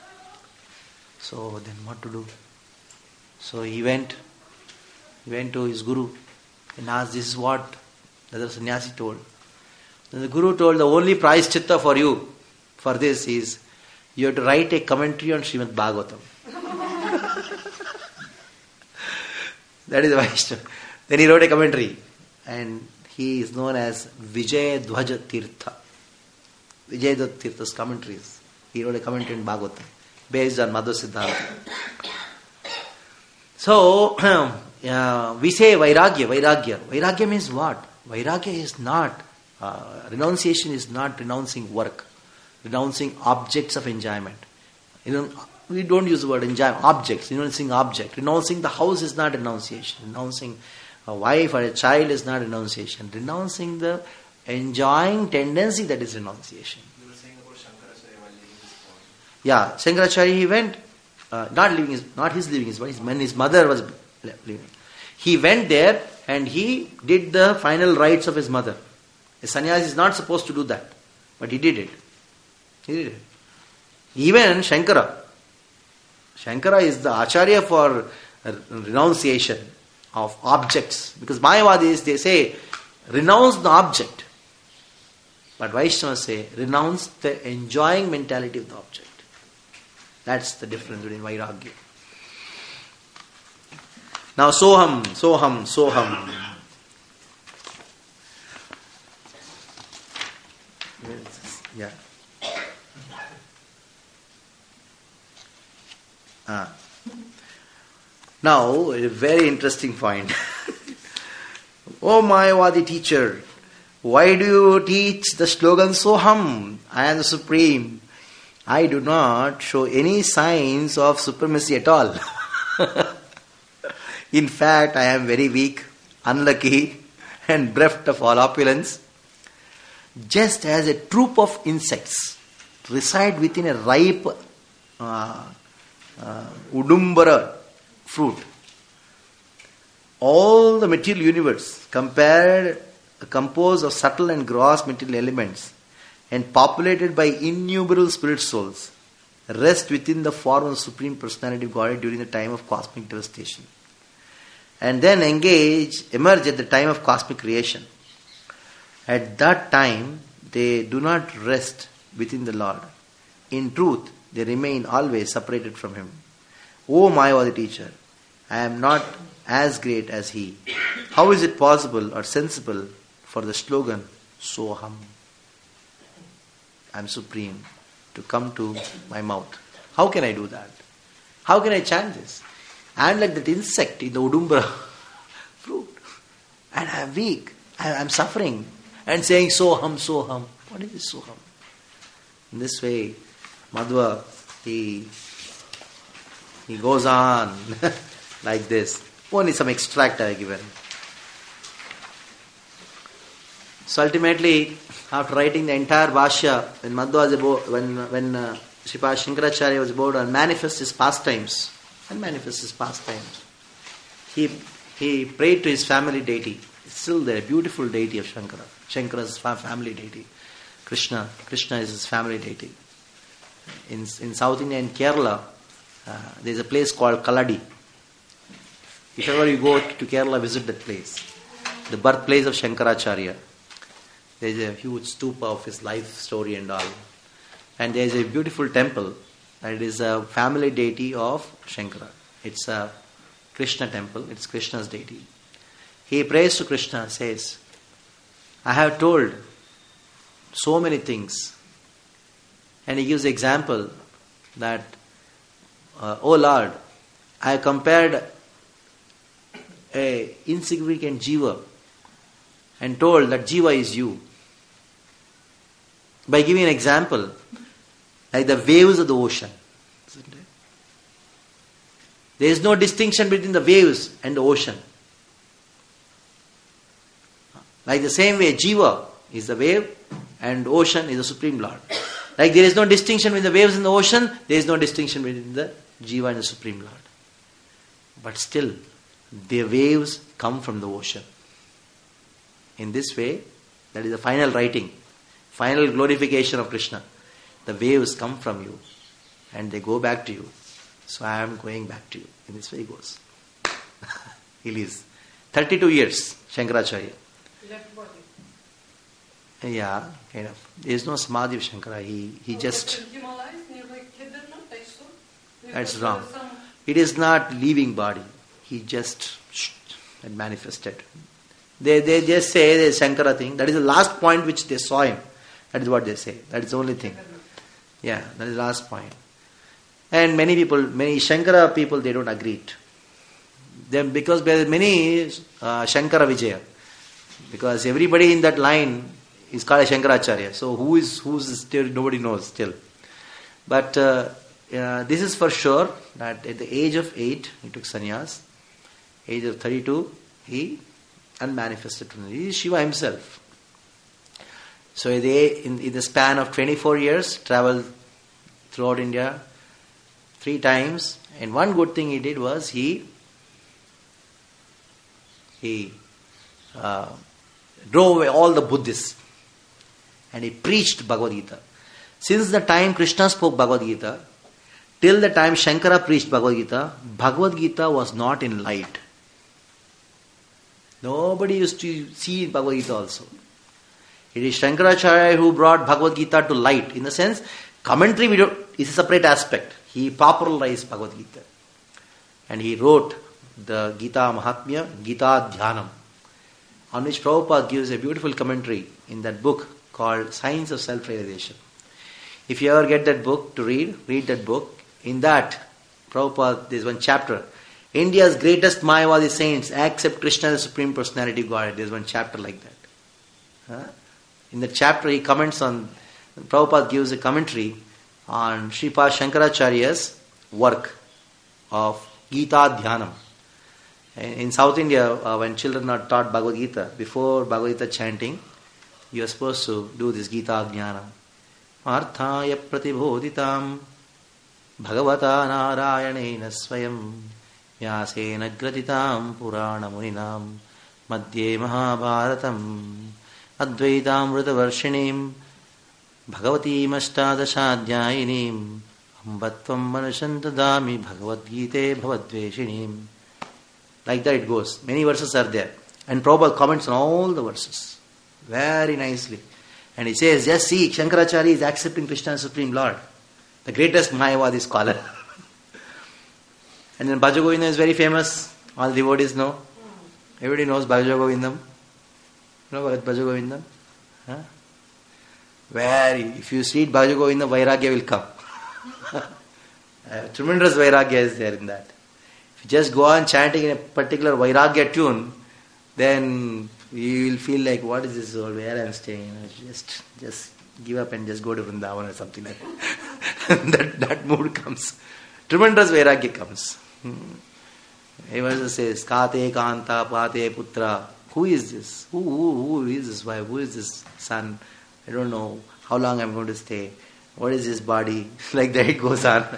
So then what to do? So he went, he went to his guru and asked, this is what the other sannyasi told. Then the guru told, the only price chitta for you for this is, you have to write a commentary on Srimad Bhagavatam. That is the Vaishnava. Then he wrote a commentary, and he is known as Vijay Dvaja Tirtha. Vijay Dvaja Tirtha's commentaries. He wrote a commentary in Bhagavatam based on Madhva Siddhanta. So, uh, we say Vairagya, Vairagya. Vairagya means what? Vairagya is not, uh, renunciation is not renouncing work, renouncing objects of enjoyment. You know, we don't use the word enjoyment, objects, renouncing object. Renouncing the house is not renunciation. Renouncing a wife or a child is not renunciation. Renouncing the enjoying tendency, that is renunciation. You were saying about Shankaracharya while leaving his body. Yeah, Shankaracharya, he went, uh, not leaving his, not his leaving his body, when his mother was leaving. He went there and he did the final rites of his mother. A sannyasi is not supposed to do that, but he did it. He did it. Even Shankara, Shankara is the acharya for renunciation of objects. Because Mayavadis, they say, renounce the object. But Vaishnavas say, renounce the enjoying mentality of the object. That's the difference between Vairagya. Now, Soham, Soham, Soham. Yeah. Ah. Now, a very interesting point. Oh Mayavadi teacher, why do you teach the slogan Soham? I am the supreme. I do not show any signs of supremacy at all. In fact, I am very weak, unlucky, and bereft of all opulence. Just as a troop of insects reside within a ripe uh, uh, udumbara fruit, all the material universe compared, composed of subtle and gross material elements and populated by innumerable spirit souls, rest within the form of the Supreme Personality of Godhead during the time of cosmic devastation, and then engage, emerge at the time of cosmic creation. At that time, they do not rest within the Lord. In truth, they remain always separated from Him. O Mayavadi teacher, I am not as great as He. How is it possible or sensible for the slogan Soham? I am supreme to come to my mouth. How can I do that? How can I chant this? I am like that insect in the udumbara fruit. And I am weak. I am suffering. And saying Soham, Soham. What is this Soham? In this way, Madhva, he, he goes on like this. Only some extract I have given. So ultimately, after writing the entire Bhashya, when Madhva was about, when when uh, Sripad Shankaracharya was about to manifest his pastimes, and manifest his pastimes, he he prayed to his family deity. It's still the beautiful deity of Shankara. Shankara's family deity. Krishna. Krishna is his family deity. In in South India, in Kerala, uh, there is a place called Kaladi. If ever you go to Kerala, visit that place. The birthplace of Shankaracharya. There is a huge stupa of his life story and all. And there is a beautiful temple. It is a family deity of Shankara. It's a Krishna temple. It's Krishna's deity. He prays to Krishna and says, I have told so many things. And he gives the example that, uh, oh Lord, I have compared a insignificant jiva and told that jiva is you. By giving an example, like the waves of the ocean. There is no distinction between the waves and the ocean. Like the same way, jiva is the wave and ocean is the Supreme Lord. Like there is no distinction between the waves and the ocean, there is no distinction between the jiva and the Supreme Lord. But still, the waves come from the ocean. In this way, that is the final writing, final glorification of Krishna. The waves come from you and they go back to you. So I am going back to you. In this way he goes. He lives. thirty-two years, Shankaracharya. Left body. Yeah, kind of. There is no Samadhi of Shankara. He, he So just... in Himalayas, nearby Kedarnath, I saw. There That's was, wrong. uh, some- It is not leaving body. He just and manifested. They they just say the Shankara thing. That is the last point which they saw him. That is what they say. That is the only thing. Yeah, that is the last point. And many people, many Shankara people, they don't agree it. Then because there are many uh, Shankara Vijaya. Because everybody in that line is called a Shankaracharya. So who is who is still nobody knows still. But uh, uh, this is for sure that at the age of eight he took sannyas. Age of thirty-two he unmanifested. He is Shiva himself. So in the, in, in the span of twenty-four years, traveled throughout India three times. And one good thing he did was he he uh, drove away all the Buddhists and he preached Bhagavad Gita. Since the time Krishna spoke Bhagavad Gita, till the time Shankara preached Bhagavad Gita, Bhagavad Gita was not in light. Nobody used to see Bhagavad Gita also. It is Shankaracharya who brought Bhagavad Gita to light. In the sense, commentary we don't, is a separate aspect. He popularized Bhagavad Gita. And he wrote the Gita Mahatmya, Gita Dhyanam, on which Prabhupada gives a beautiful commentary in that book called Science of Self-Realization. If you ever get that book to read, read that book. In that, Prabhupada, there's one chapter. India's greatest Mayavadi saints accept Krishna as Supreme Personality of Godhead. There's one chapter like that. Huh? In the chapter, he comments on, Prabhupada gives a commentary on Sripad Shankaracharya's work of Gita Dhyanam. In South India, uh, when children are taught Bhagavad Gita, before Bhagavad Gita chanting, you are supposed to do this Gita Dhyanam. Arthaya pratibhoditam bhagavata narayana swayam vyasena gratitam purana muninam madhye mahabharatam advaitam vritavarshinim bhagavati mashtadashadhyayinim ambatvam manashantadami bhagavad gite bhavadveshinim. Like that it goes. Many verses are there. And Prabhupada comments on all the verses very nicely. And he says, just see, Shankaracharya is accepting Krishna as Supreme Lord. The greatest Mayavadi scholar. And then Bhaja Govindam is very famous. All devotees know. Everybody knows Bhaja Govindam. You know about Bhaja Govindam? Huh? Very. If you read Bhaja Govindam, Vairagya will come. uh, tremendous Vairagya is there in that. If you just go on chanting in a particular Vairagya tune, then you will feel like, what is this all, where I am staying? You know, just just give up and just go to Vrindavan or something like that. that, that mood comes. Tremendous Vairagya comes. Hmm. He also says, Kate Kanta Pate Putra. Who is this? Who, who, who is this wife? Who is this son? I don't know how long I am going to stay. What is his body? Like that it goes on.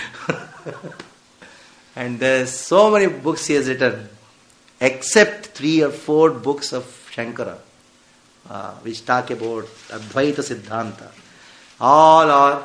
And there's so many books he has written, except three or four books of Shankara, uh, which talk about Advaita Siddhanta. All are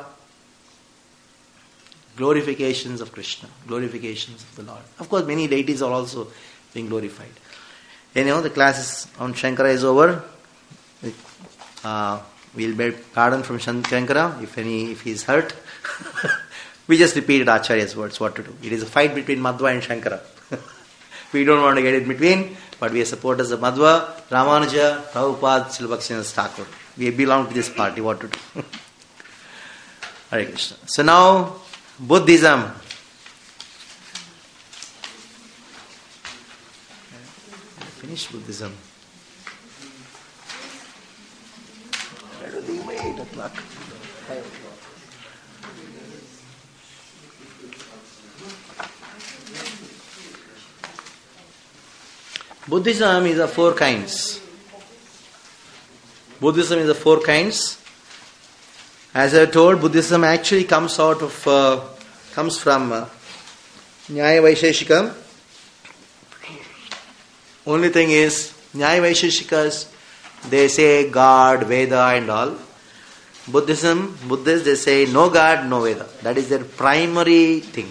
glorifications of Krishna, glorifications of the Lord. Of course, many deities are also being glorified. Anyhow, the classes on Shankara is over. Uh, we'll beg pardon from Shankara if any if he is hurt. We just repeated Acharya's words, what to do. It is a fight between Madhva and Shankara. We don't want to get in between, but we are supporters of Madhva, Ramanuja, Prabhupada, Srila Bhaktivinoda Thakur. We belong to this party, what to do. Hare Krishna. So now, Buddhism. Finish Buddhism. I don't think by eight o'clock. Buddhism is of four kinds. Buddhism is of four kinds. As I told, Buddhism actually comes out of, uh, comes from uh, Nyaya Vaisheshika. Only thing is, Nyaya Vaisheshikas, they say God, Veda and all. Buddhism, Buddhists, they say no God, no Veda. That is their primary thing.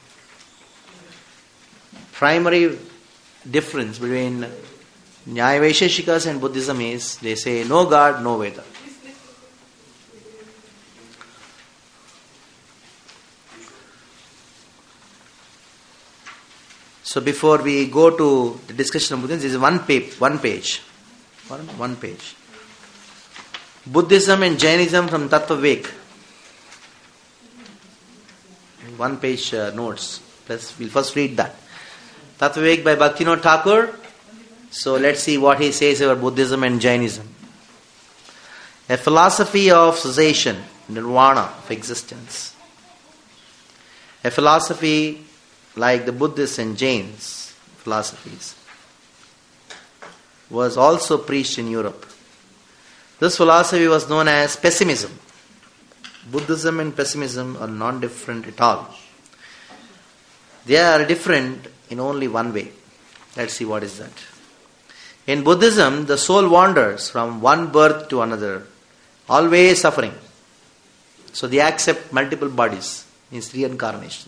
Primary difference between Nyaya Vaisheshikas and Buddhism is they say no God, no Veda. So before we go to the discussion of Buddhism, this is one page, one page, one, one page. Buddhism and Jainism from Tattva Vivek. One page uh, notes. Let's, we'll first read that. Tattva Vivek by Bhaktivinoda Thakur. So let's see what he says about Buddhism and Jainism. A philosophy of cessation, nirvana of existence. A philosophy like the Buddhists and Jains philosophies was also preached in Europe. This philosophy was known as pessimism. Buddhism and pessimism are not different at all. They are different in only one way. Let's see what is that. In Buddhism, the soul wanders from one birth to another, always suffering. So they accept multiple bodies, means reincarnation.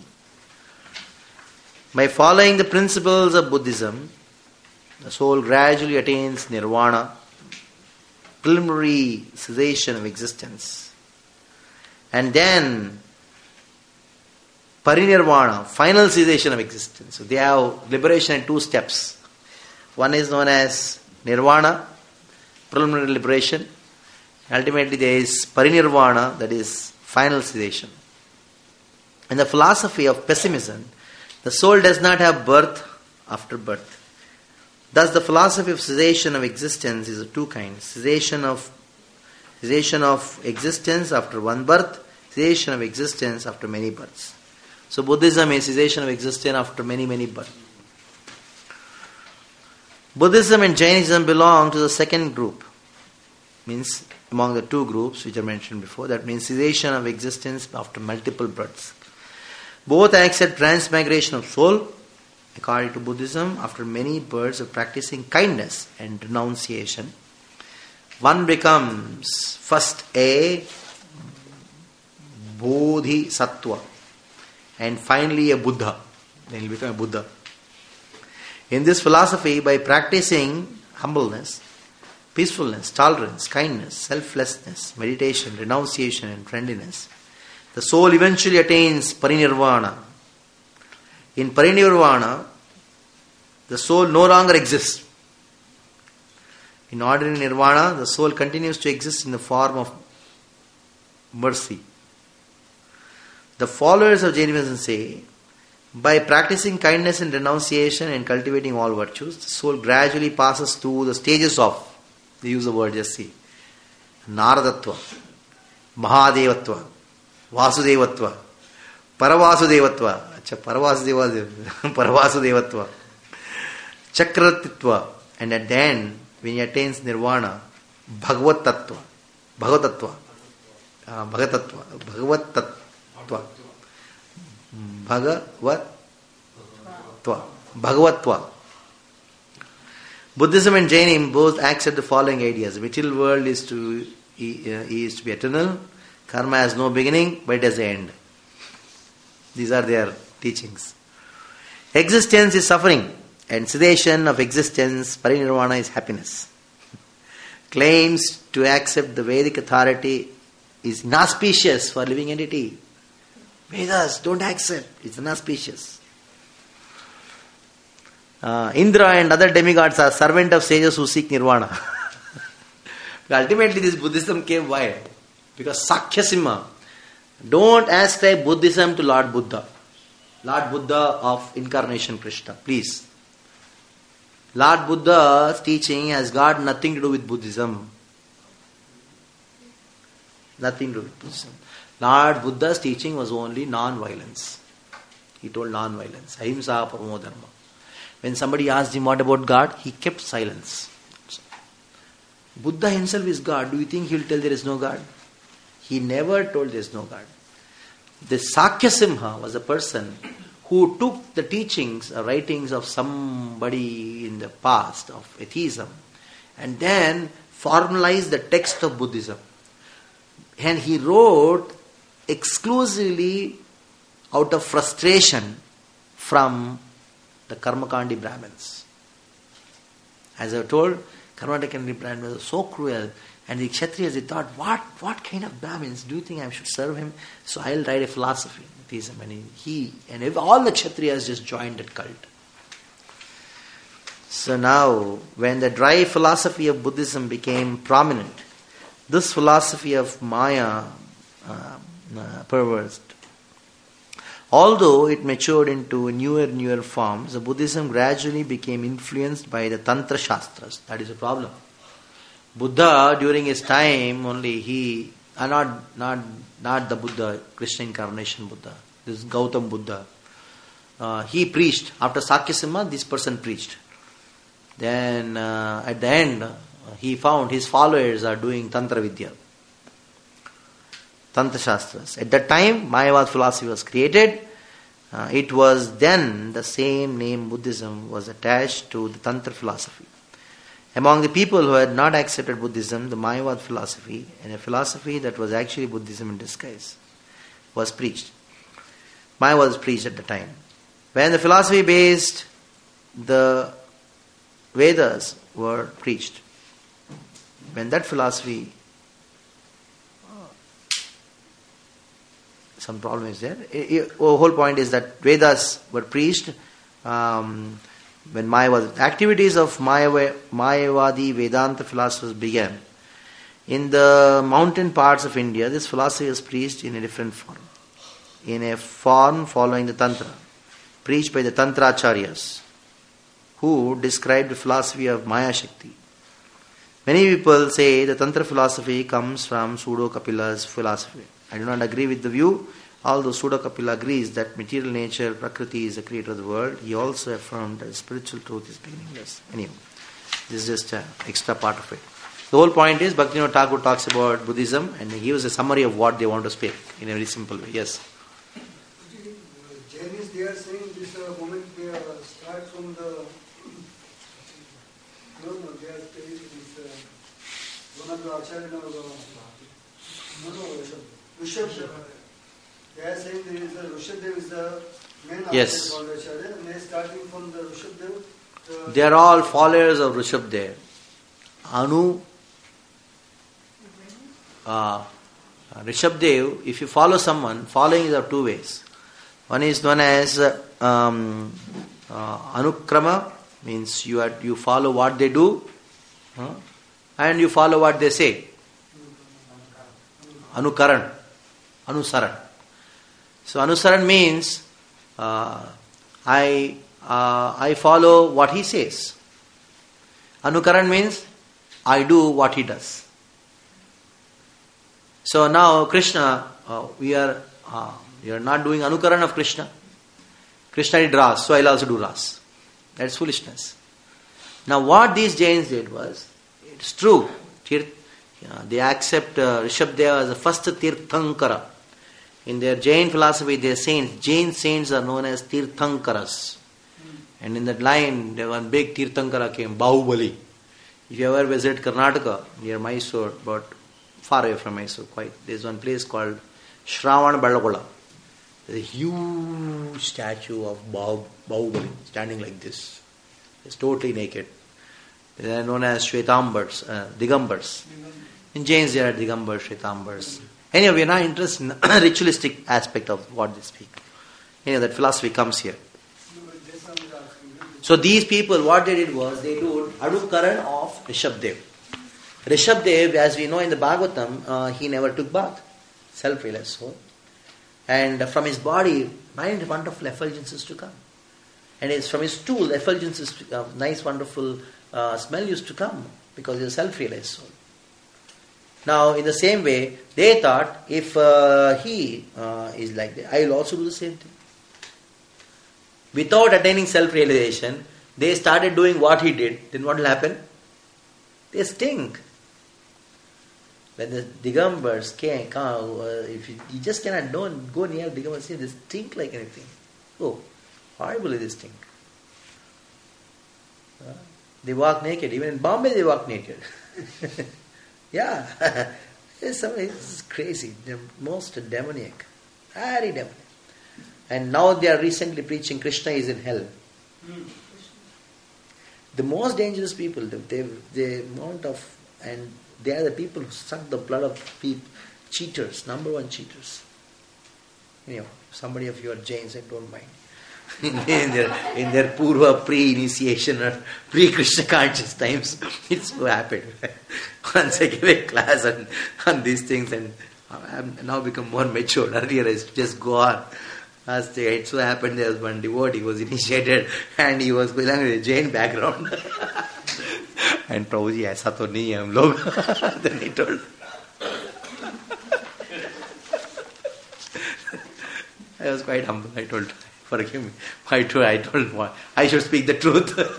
By following the principles of Buddhism, the soul gradually attains nirvana, preliminary cessation of existence. And then parinirvana, final cessation of existence. So they have liberation in two steps. One is known as nirvana, preliminary liberation, Ultimately, there is parinirvana, that is final cessation. In the philosophy of pessimism, the soul does not have birth after birth. Thus, the philosophy of cessation of existence is of two kinds: cessation of cessation of existence after one birth, cessation of existence after many births. So, Buddhism is cessation of existence after many, many births. Buddhism and Jainism belong to the second group, means among the two groups which I mentioned before, that means cessation of existence after multiple births. Both accept transmigration of soul, according to Buddhism, after many births of practicing kindness and renunciation. One becomes first a Bodhisattva and finally a Buddha. Then he will become a Buddha. In this philosophy, by practicing humbleness, peacefulness, tolerance, kindness, selflessness, meditation, renunciation and friendliness, the soul eventually attains parinirvana. In parinirvana, the soul no longer exists. In ordinary nirvana, the soul continues to exist in the form of mercy. The followers of Jainism say, by practicing kindness and renunciation and cultivating all virtues, the soul gradually passes through the stages of, they use the word, just see, Naradatva, Mahadevatva, Vasudevatva, Paravasudevatva, Acha, Paravasudevatva, Paravasudevatva, Chakratitva, and at the end, when he attains nirvana, Bhagavatatva, Bhagavatatva, uh, Bhagavatatva, Bhagavatatva, Bhagavatva, Bhagavatva. Buddhism and Jainism both accept the following ideas. The material world is to is to be eternal. Karma has no beginning, but it has an end. These are their teachings. Existence is suffering, and cessation of existence, parinirvana, is happiness. Claims to accept the Vedic authority is inauspicious for living entity. Vedas don't accept. It's inauspicious. Uh, Indra and other demigods are servant of sages who seek nirvana. Ultimately, this Buddhism came why? Because Sakyasima. Don't ascribe Buddhism to Lord Buddha. Lord Buddha of Incarnation Krishna. Please. Lord Buddha's teaching has got nothing to do with Buddhism. Nothing to do with Buddhism. Lord Buddha's teaching was only non-violence. He told non-violence. Ahimsa paramo dharma. When somebody asked him what about God, he kept silence. Buddha himself is God. Do you think he will tell there is no God? He never told there is no God. The Sakyasimha was a person who took the teachings or writings of somebody in the past of atheism and then formalized the text of Buddhism. And he wrote exclusively out of frustration from the Karmakandi Brahmins. As I told, Karmakandi Brahmins were so cruel, and the Kshatriyas, they thought, what what kind of Brahmins? Do you think I should serve him? So I'll write a philosophy. Atheism. And he and if all the Kshatriyas just joined that cult. So now, when the dry philosophy of Buddhism became prominent, this philosophy of Maya uh, uh, perversed. Although it matured into newer, newer forms, the Buddhism gradually became influenced by the Tantra Shastras. That is a problem. Buddha, during his time, only he, uh, not, not, not the Buddha, Krishna incarnation Buddha, this Gautam Buddha, uh, he preached. After Sakyasima, this person preached. Then uh, at the end, uh, he found his followers are doing Tantra Vidya. Tantra Shastras. At that time, Mayavad philosophy was created. Uh, it was then the same name Buddhism was attached to the Tantra philosophy. Among the people who had not accepted Buddhism, the Mayavad philosophy, and a philosophy that was actually Buddhism in disguise, was preached. Mayavad was preached at the time. When the philosophy based the Vedas were preached, when that philosophy, some problem is there. The whole point is that Vedas were preached um, when Mayavad, activities of Mayavadi Vedanta philosophers began. In the mountain parts of India, this philosophy is preached in a different form. In a form following the Tantra, preached by the Tantracharyas, who described the philosophy of Maya Shakti. Many people say the Tantra philosophy comes from Pseudo Kapila's philosophy. I do not agree with the view, although Pseudo Kapila agrees that material nature, Prakriti, is the creator of the world. He also affirmed that spiritual truth is beginningless. Anyway, this is just an extra part of it. The whole point is, Bhaktivinoda Thakur talks about Buddhism and he gives a summary of what they want to speak in a very simple way. Yes? Jainis, they are saying this uh, moment they uh, start from the. No, no, they are saying this. Uh, one of the Acharya, no, no, no, Rishabh. They are saying there is a Rishabdev is the main Yes. called Acharya, and they are starting from the Rishabdev. The They are all followers of Rishabdev. Anu, uh, Rishabdev, if you follow someone, following is of two ways. One is known as uh, um, uh, Anukrama, means you are, you follow what they do, huh? And you follow what they say. Anukaran, Anusaran. So Anusaran means uh, I uh, I follow what he says. Anukaran means I do what he does. So now Krishna, uh, we are uh, we are not doing Anukaran of Krishna. Krishna did Ras, so I'll also do Ras. That's foolishness. Now what these Jains did was, it's true, Tirth, you know, they accept uh, Rishabdeva as the first Tirthankara. In their Jain philosophy, their saints, Jain saints are known as Tirthankaras. And in that line, there one big Tirthankara came, Bahubali. If you ever visit Karnataka, near Mysore, but far away from Mysore, quite, there's one place called Shravan Balagola. There's a huge statue of Bahub- Bahubali standing like this. It's totally naked. They are known as Shvetambars, uh, Digambars. In Jains, they are Digambars, Shvetambars. Anyway, we are not interested in the ritualistic aspect of what they speak. Anyway, that philosophy comes here. So these people, what they did was, they do Anukaran of Rishabdev. Rishabdev, as we know in the Bhagavatam, uh, he never took bath. Self-realized soul. And from his body, nine wonderful effulgences to come. And it's from his stool, effulgences, to, uh, nice wonderful uh, smell used to come, because he's a self-realized soul. Now, in the same way, they thought, if uh, he uh, is like that, I will also do the same thing. Without attaining self-realization, they started doing what he did. Then what will happen? They stink. When the Digambars came, come, uh, if you, you just cannot don't go near Digambars, they stink like anything. Oh, horrible is this stink. Uh, they walk naked. Even in Bombay, they walk naked. Yeah, it's, it's crazy. They're most demoniac, very demoniac. And now they are recently preaching Krishna is in hell. Mm. The most dangerous people, they, the amount of, and they are the people who suck the blood of people, cheaters, number one cheaters. You know, somebody of your Jains, I don't mind. in their in their Purva pre-initiation or pre-Krishna conscious times, it's so happened. Once I gave a class on, on these things, and I've now become more mature. Earlier I used to just go on. As it so happened, there was one devotee who was initiated and he was belonging to a Jain background. And Prabhuji, aisa to nahi hai hum log. Then he told. I was quite humble. I told, forgive me. I told, I told, I should speak the truth. Wasn't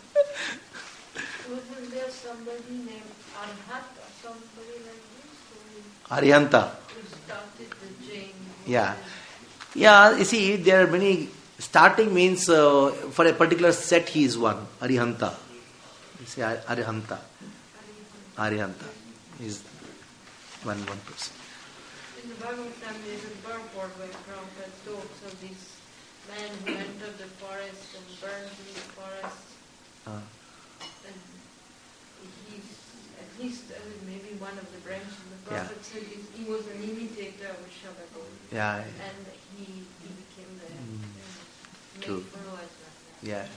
there somebody named Arhata, somebody like this? Arihanta. Who started the Jain? Yeah. Yeah, you see, there are many. Starting means uh, for a particular set he is one. Arihanta. You see, Arihanta. Arihanta is one one person. In the Bhagavatam, there is a purport by Prabhupada talks of this man who entered the forest and burned in the forest. Uh. And he's at least uh, maybe one of the branches of the Yeah. Prophet said he's- he was an imitator of Shabbat. Yeah. And he, he became the Mm. made True. followers like that. Yeah.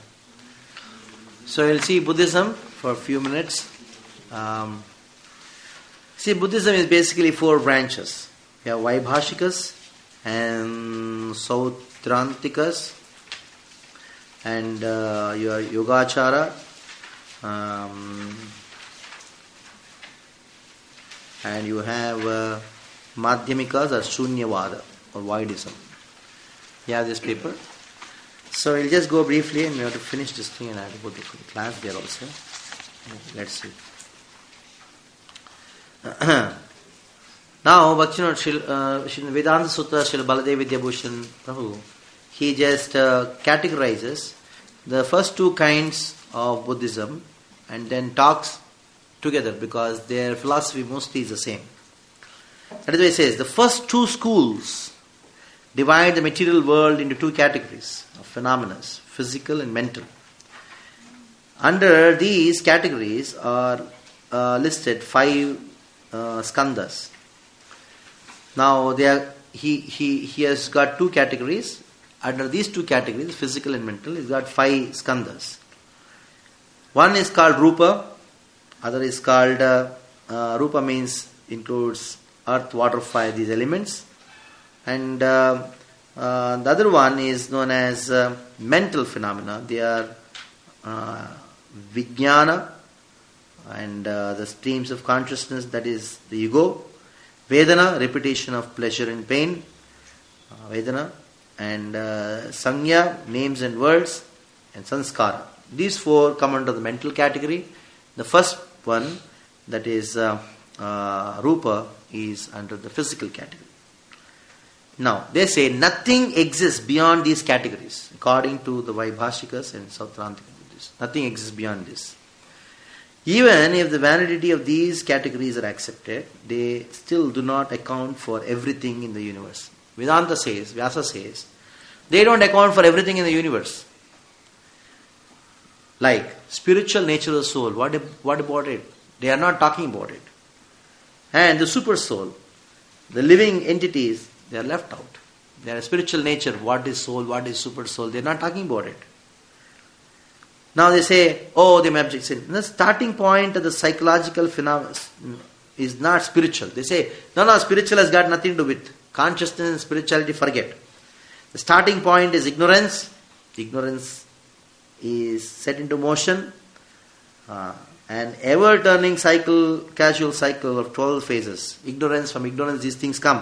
So we'll see Buddhism for a few minutes. Um, see. See, Buddhism is basically four branches. You have Vaibhashikas and Sautrantikas and uh, your Yogachara um, and you have uh, Madhyamikas or Shunyavada or Vaidism. You have this paper. So we'll just go briefly and we have to finish this thing and I have to go to class there also. Let's see. Now, Bhaktivinoda uh, Vedanta Sutta Srila Baladev Vidyabhushan Prabhu, he just uh, categorizes the first two kinds of Buddhism and then talks together because their philosophy mostly is the same. That is why he says the first two schools divide the material world into two categories of phenomena, physical and mental. Under these categories are uh, listed five uh, skandhas. Now they are, he, he, he has got two categories. Under these two categories, physical and mental, he's got five skandhas. One is called Rupa, other is called uh, uh, Rupa means includes earth, water, fire, these elements. And uh, uh, the other one is known as uh, mental phenomena. They are uh, Vijnana and uh, the streams of consciousness, that is the ego. Vedana, repetition of pleasure and pain. Uh, Vedana. And uh, Sanya, names and words. And Sanskara. These four come under the mental category. The first one, that is uh, uh, Rupa, is under the physical category. Now, they say nothing exists beyond these categories, according to the Vaibhashikas and Sautrantika Buddhists. Nothing exists beyond this. Even if the validity of these categories are accepted, they still do not account for everything in the universe. Vedanta says, Vyasa says, they don't account for everything in the universe. Like spiritual nature of the soul, what, what about it? They are not talking about it. And the super soul, the living entities, they are left out. They are spiritual nature. What is soul? What is super soul? They are not talking about it. Now they say, oh, they may object. The starting point of the psychological phenomena is not spiritual. They say, no, no, spiritual has got nothing to do with consciousness and spirituality, forget. The starting point is ignorance. Ignorance is set into motion. Uh, an ever-turning cycle, casual cycle of twelve phases. Ignorance, from ignorance these things come.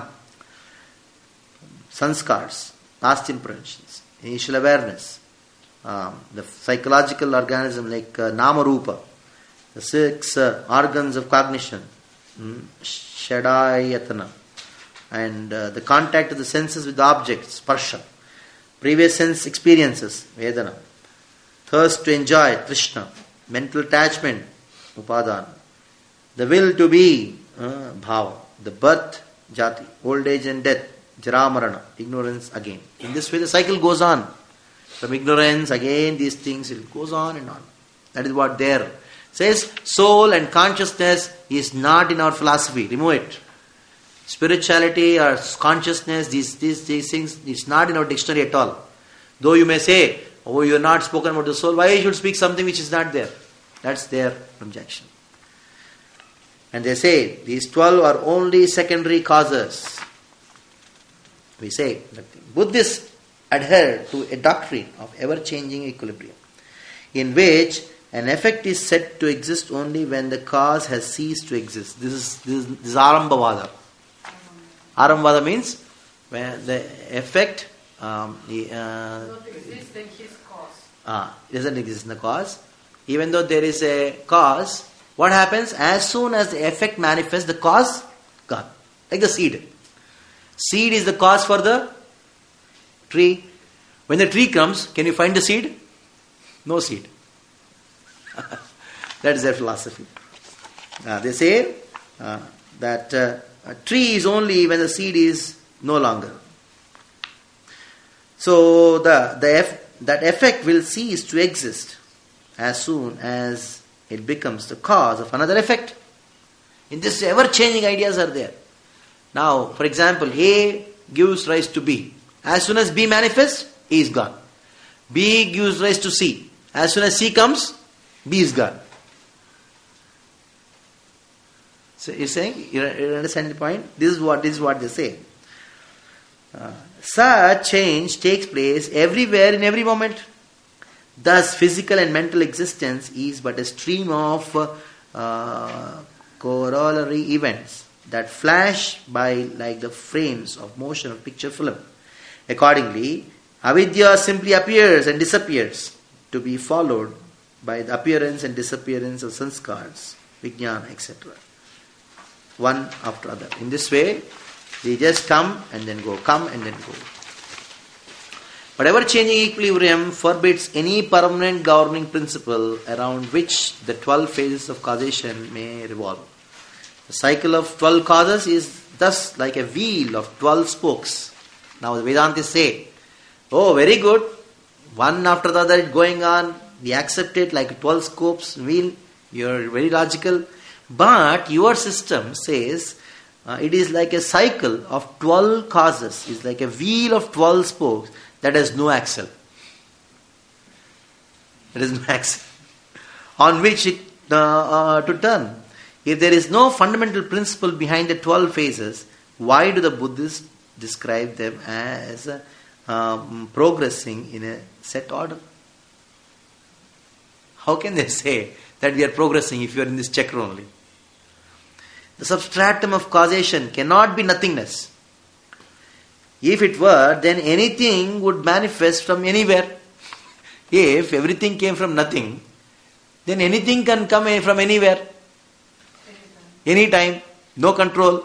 Sanskars, past impressions, initial awareness, um, the psychological organism like uh, Nama Rupa, the six uh, organs of cognition, um, Shadayatana, and uh, the contact of the senses with the objects, Sparsha, previous sense experiences, Vedana, thirst to enjoy, Trishna, mental attachment, Upadana, the will to be, uh, Bhava, the birth, Jati, old age and death, Jara Marana, ignorance again. In this way the cycle goes on. From ignorance, again these things, it goes on and on. That is what there says. Soul and consciousness is not in our philosophy. Remove it. Spirituality or consciousness, these, these, these things, it's not in our dictionary at all. Though you may say, oh, you are not spoken about the soul, why you should speak something which is not there? That's their objection. And they say, these twelve are only secondary causes. We say that Buddhists adhere to a doctrine of ever-changing equilibrium, in which an effect is said to exist only when the cause has ceased to exist. This is this is, this is Arambhavada. Arambhavada means when the effect um, the, uh, Not exist in his cause. ah, doesn't exist in the cause. Even though there is a cause, what happens? As soon as the effect manifests, the cause gone. Like the seed. Seed is the cause for the tree. When the tree comes, can you find the seed? No seed. That is their philosophy. Uh, they say uh, that uh, a tree is only when the seed is no longer. So the, the eff- that effect will cease to exist as soon as it becomes the cause of another effect. In this, ever-changing ideas are there. Now, for example, A gives rise to B. As soon as B manifests, A is gone. B gives rise to C. As soon as C comes, B is gone. So you're saying, you understand the point? This is what, this is what they say. Uh, such change takes place everywhere in every moment. Thus, physical and mental existence is but a stream of uh, uh, corollary events that flash by like the frames of motion of picture film. Accordingly, avidya simply appears and disappears, to be followed by the appearance and disappearance of sanskars, vijnana, et cetera. One after other. In this way, they just come and then go, come and then go. But ever-changing equilibrium forbids any permanent governing principle around which the twelve phases of causation may revolve. The cycle of twelve causes is thus like a wheel of twelve spokes. Now the Vedantis say, oh, very good, one after the other going on, we accept it like a twelve spokes wheel, you're very logical. But your system says uh, it is like a cycle of twelve causes, it's like a wheel of twelve spokes that has no axle. There is no axle on which it uh, uh, to turn. If there is no fundamental principle behind the twelve phases, why do the Buddhists describe them as uh, um, progressing in a set order? How can they say that we are progressing if you are in this chakra only? The substratum of causation cannot be nothingness. If it were, then anything would manifest from anywhere. If everything came from nothing, then anything can come from anywhere. Anytime. No control.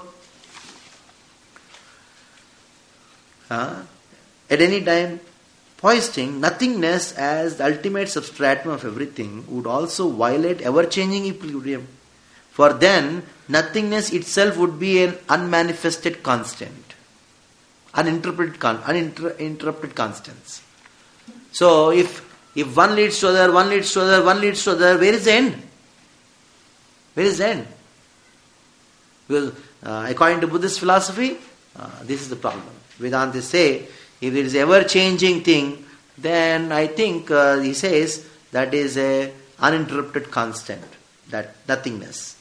Uh, at any time, foisting nothingness as the ultimate substratum of everything would also violate ever-changing equilibrium. For then, nothingness itself would be an unmanifested constant. Uninterrupted, con- uninterrupted constants. So, if if one leads to other, one leads to other, one leads to other, where is the end? Where is the end? Because uh, according to Buddhist philosophy, uh, this is the problem. Vedantis say, if it is ever-changing thing, then I think uh, he says that is a uninterrupted constant, that nothingness.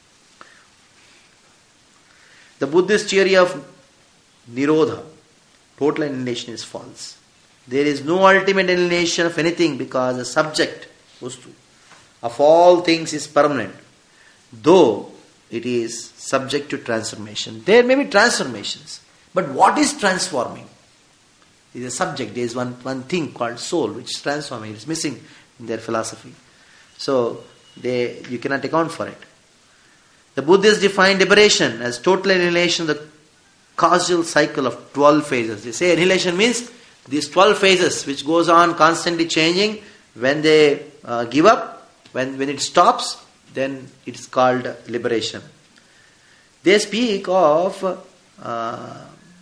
The Buddhist theory of Nirodha, total annihilation, is false. There is no ultimate annihilation of anything because the subject, vastu, of all things is permanent, though it is subject to transformation. There may be transformations, but what is transforming? There is a subject, there is one, one thing called soul which is transforming, it is missing in their philosophy. So, they you cannot account for it. The Buddhists define liberation as total annihilation of the causal cycle of twelve phases. They say annihilation means these twelve phases which goes on constantly changing. When they uh, give up, when, when it stops, then it is called liberation. They speak of uh,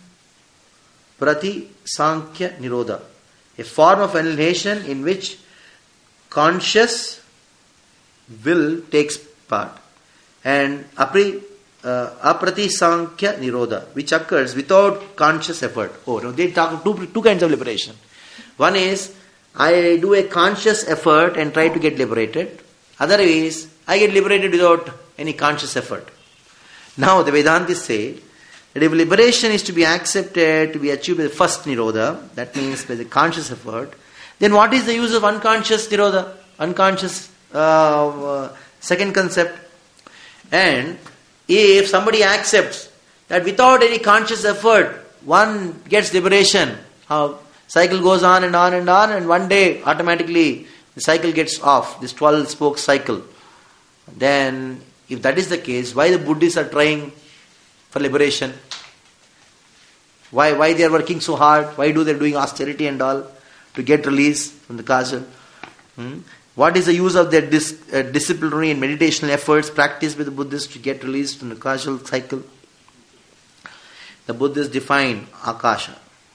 Prati Sankhya Nirodha, a form of annihilation in which conscious will takes part, and apri, uh, Aprati Sankhya Nirodha, which occurs without conscious effort. Oh, no, they talk of two, two kinds of liberation. One is, I do a conscious effort and try to get liberated. Other is, I get liberated without any conscious effort. Now, the Vedantis say that if liberation is to be accepted, to be achieved by the first Nirodha, that means by the conscious effort, then what is the use of unconscious Nirodha? Unconscious uh, uh, second concept. And if somebody accepts that without any conscious effort, one gets liberation, how cycle goes on and on and on, and one day automatically the cycle gets off, this twelve spoke cycle. Then, if that is the case, why the Buddhists are trying for liberation? Why why they are working so hard? Why do they doing austerity and all to get release from the causal? Hmm? What is the use of their dis, uh, disciplinary and meditational efforts practiced by the Buddhists to get released from the causal cycle? The Buddhists define Akasha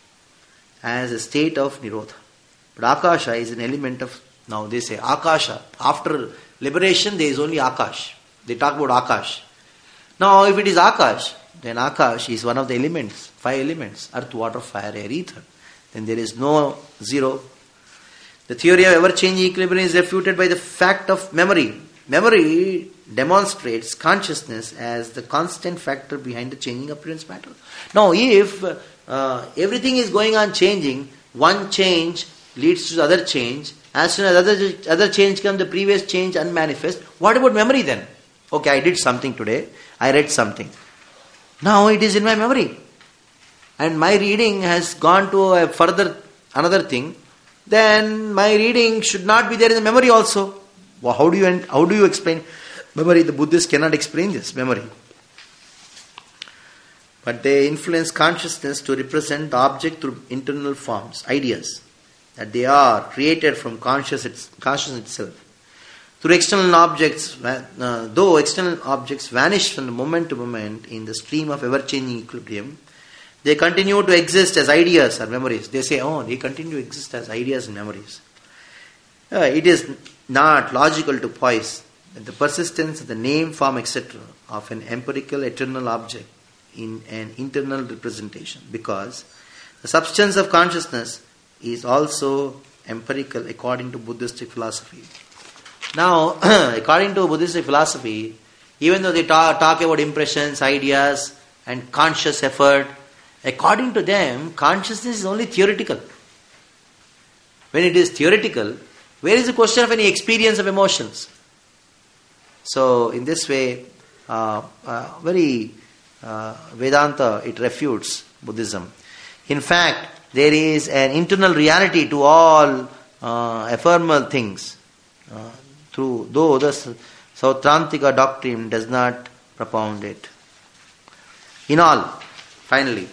as a state of Nirodha. But Akasha is an element of, now they say Akasha, after liberation there is only Akash. They talk about Akash. Now if it is Akash, then Akash is one of the elements, five elements, earth, water, fire, air, ether. Then there is no zero. The theory of ever-changing equilibrium is refuted by the fact of memory. Memory demonstrates consciousness as the constant factor behind the changing appearance matter. Now, if uh, everything is going on changing, one change leads to the other change. As soon as other other change comes, the previous change unmanifest. What about memory then? Okay, I did something today. I read something. Now it is in my memory. And my reading has gone to a further another thing. Then my reading should not be there in the memory also. Well, how do you how do you explain memory? The Buddhists cannot explain this memory. But they influence consciousness to represent the object through internal forms, ideas, that they are created from conscious consciousness itself. Through external objects, uh, though external objects vanish from the moment to moment in the stream of ever-changing equilibrium, they continue to exist as ideas or memories. They say, oh, they continue to exist as ideas and memories. Uh, it is not logical to poise that the persistence of the name, form, et cetera of an empirical eternal object in an internal representation, because the substance of consciousness is also empirical according to Buddhistic philosophy. Now, according to Buddhistic philosophy, even though they talk, talk about impressions, ideas, and conscious effort, according to them, consciousness is only theoretical. When it is theoretical, where is the question of any experience of emotions? So, in this way, uh, uh, very uh, Vedanta, it refutes Buddhism. In fact, there is an internal reality to all uh, ephemeral things. Uh, through though the Sautrantika doctrine does not propound it. In all, finally,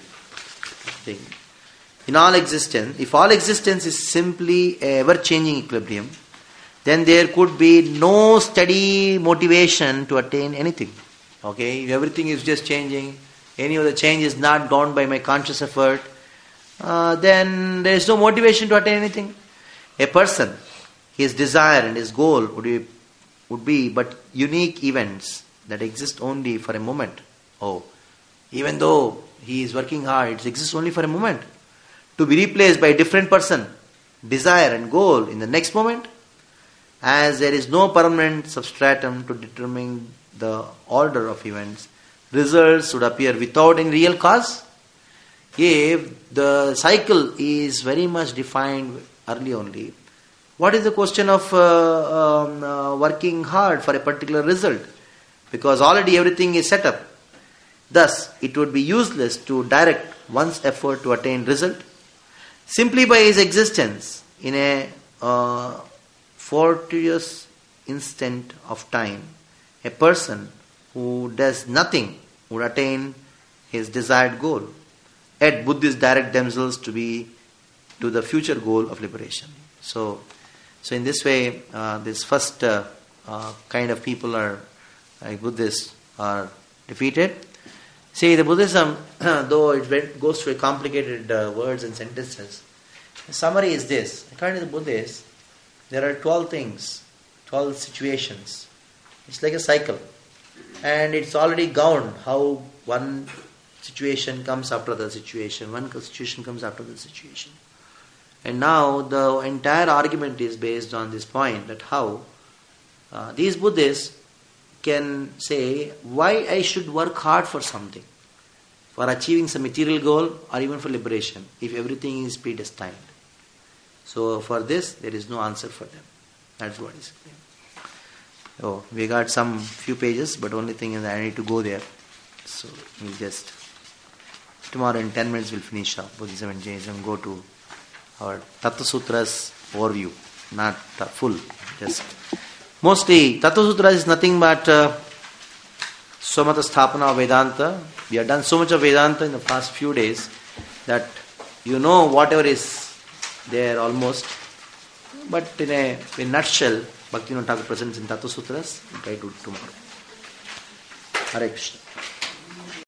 in all existence, if all existence is simply a ever-changing equilibrium, then there could be no steady motivation to attain anything. Okay, if everything is just changing, any of the change is not gone by my conscious effort, uh, then there is no motivation to attain anything. A person, his desire and his goal would be, would be but unique events that exist only for a moment. Oh, even though he is working hard, it exists only for a moment. To be replaced by a different person, desire and goal in the next moment, as there is no permanent substratum to determine the order of events, results would appear without any real cause. If the cycle is very much defined early only, what is the question of uh, um, uh, working hard for a particular result? Because already everything is set up. Thus, it would be useless to direct one's effort to attain result. Simply by his existence in a uh, fortuitous instant of time, a person who does nothing would attain his desired goal. Yet Buddhists direct themselves to be to the future goal of liberation. So, so in this way, uh, this first uh, uh, kind of people are, like Buddhists, are defeated. See, the Buddhism, though it went, goes through complicated uh, words and sentences, the summary is this. According to the Buddhists, there are twelve things, twelve situations. It's like a cycle. And it's already governed how one situation comes after the situation, one situation comes after the situation. And now the entire argument is based on this point, that how uh, these Buddhists can say why I should work hard for something, for achieving some material goal or even for liberation, if everything is predestined. So for this, there is no answer for them. That's what is clear. Oh, we got some few pages, but only thing is I need to go there. So we'll just, tomorrow in ten minutes we'll finish up Buddhism and Jainism, go to our Tattva Sutras overview, not uh, full. Just mostly Tattva Sutras is nothing but uh, Somata Sthapana of Vedanta. We have done so much of Vedanta in the past few days that you know whatever is there almost. But in a, in a nutshell, Bhaktivinoda Thakur presents in Tattva Sutras. We'll try to do tomorrow. Hare Krishna.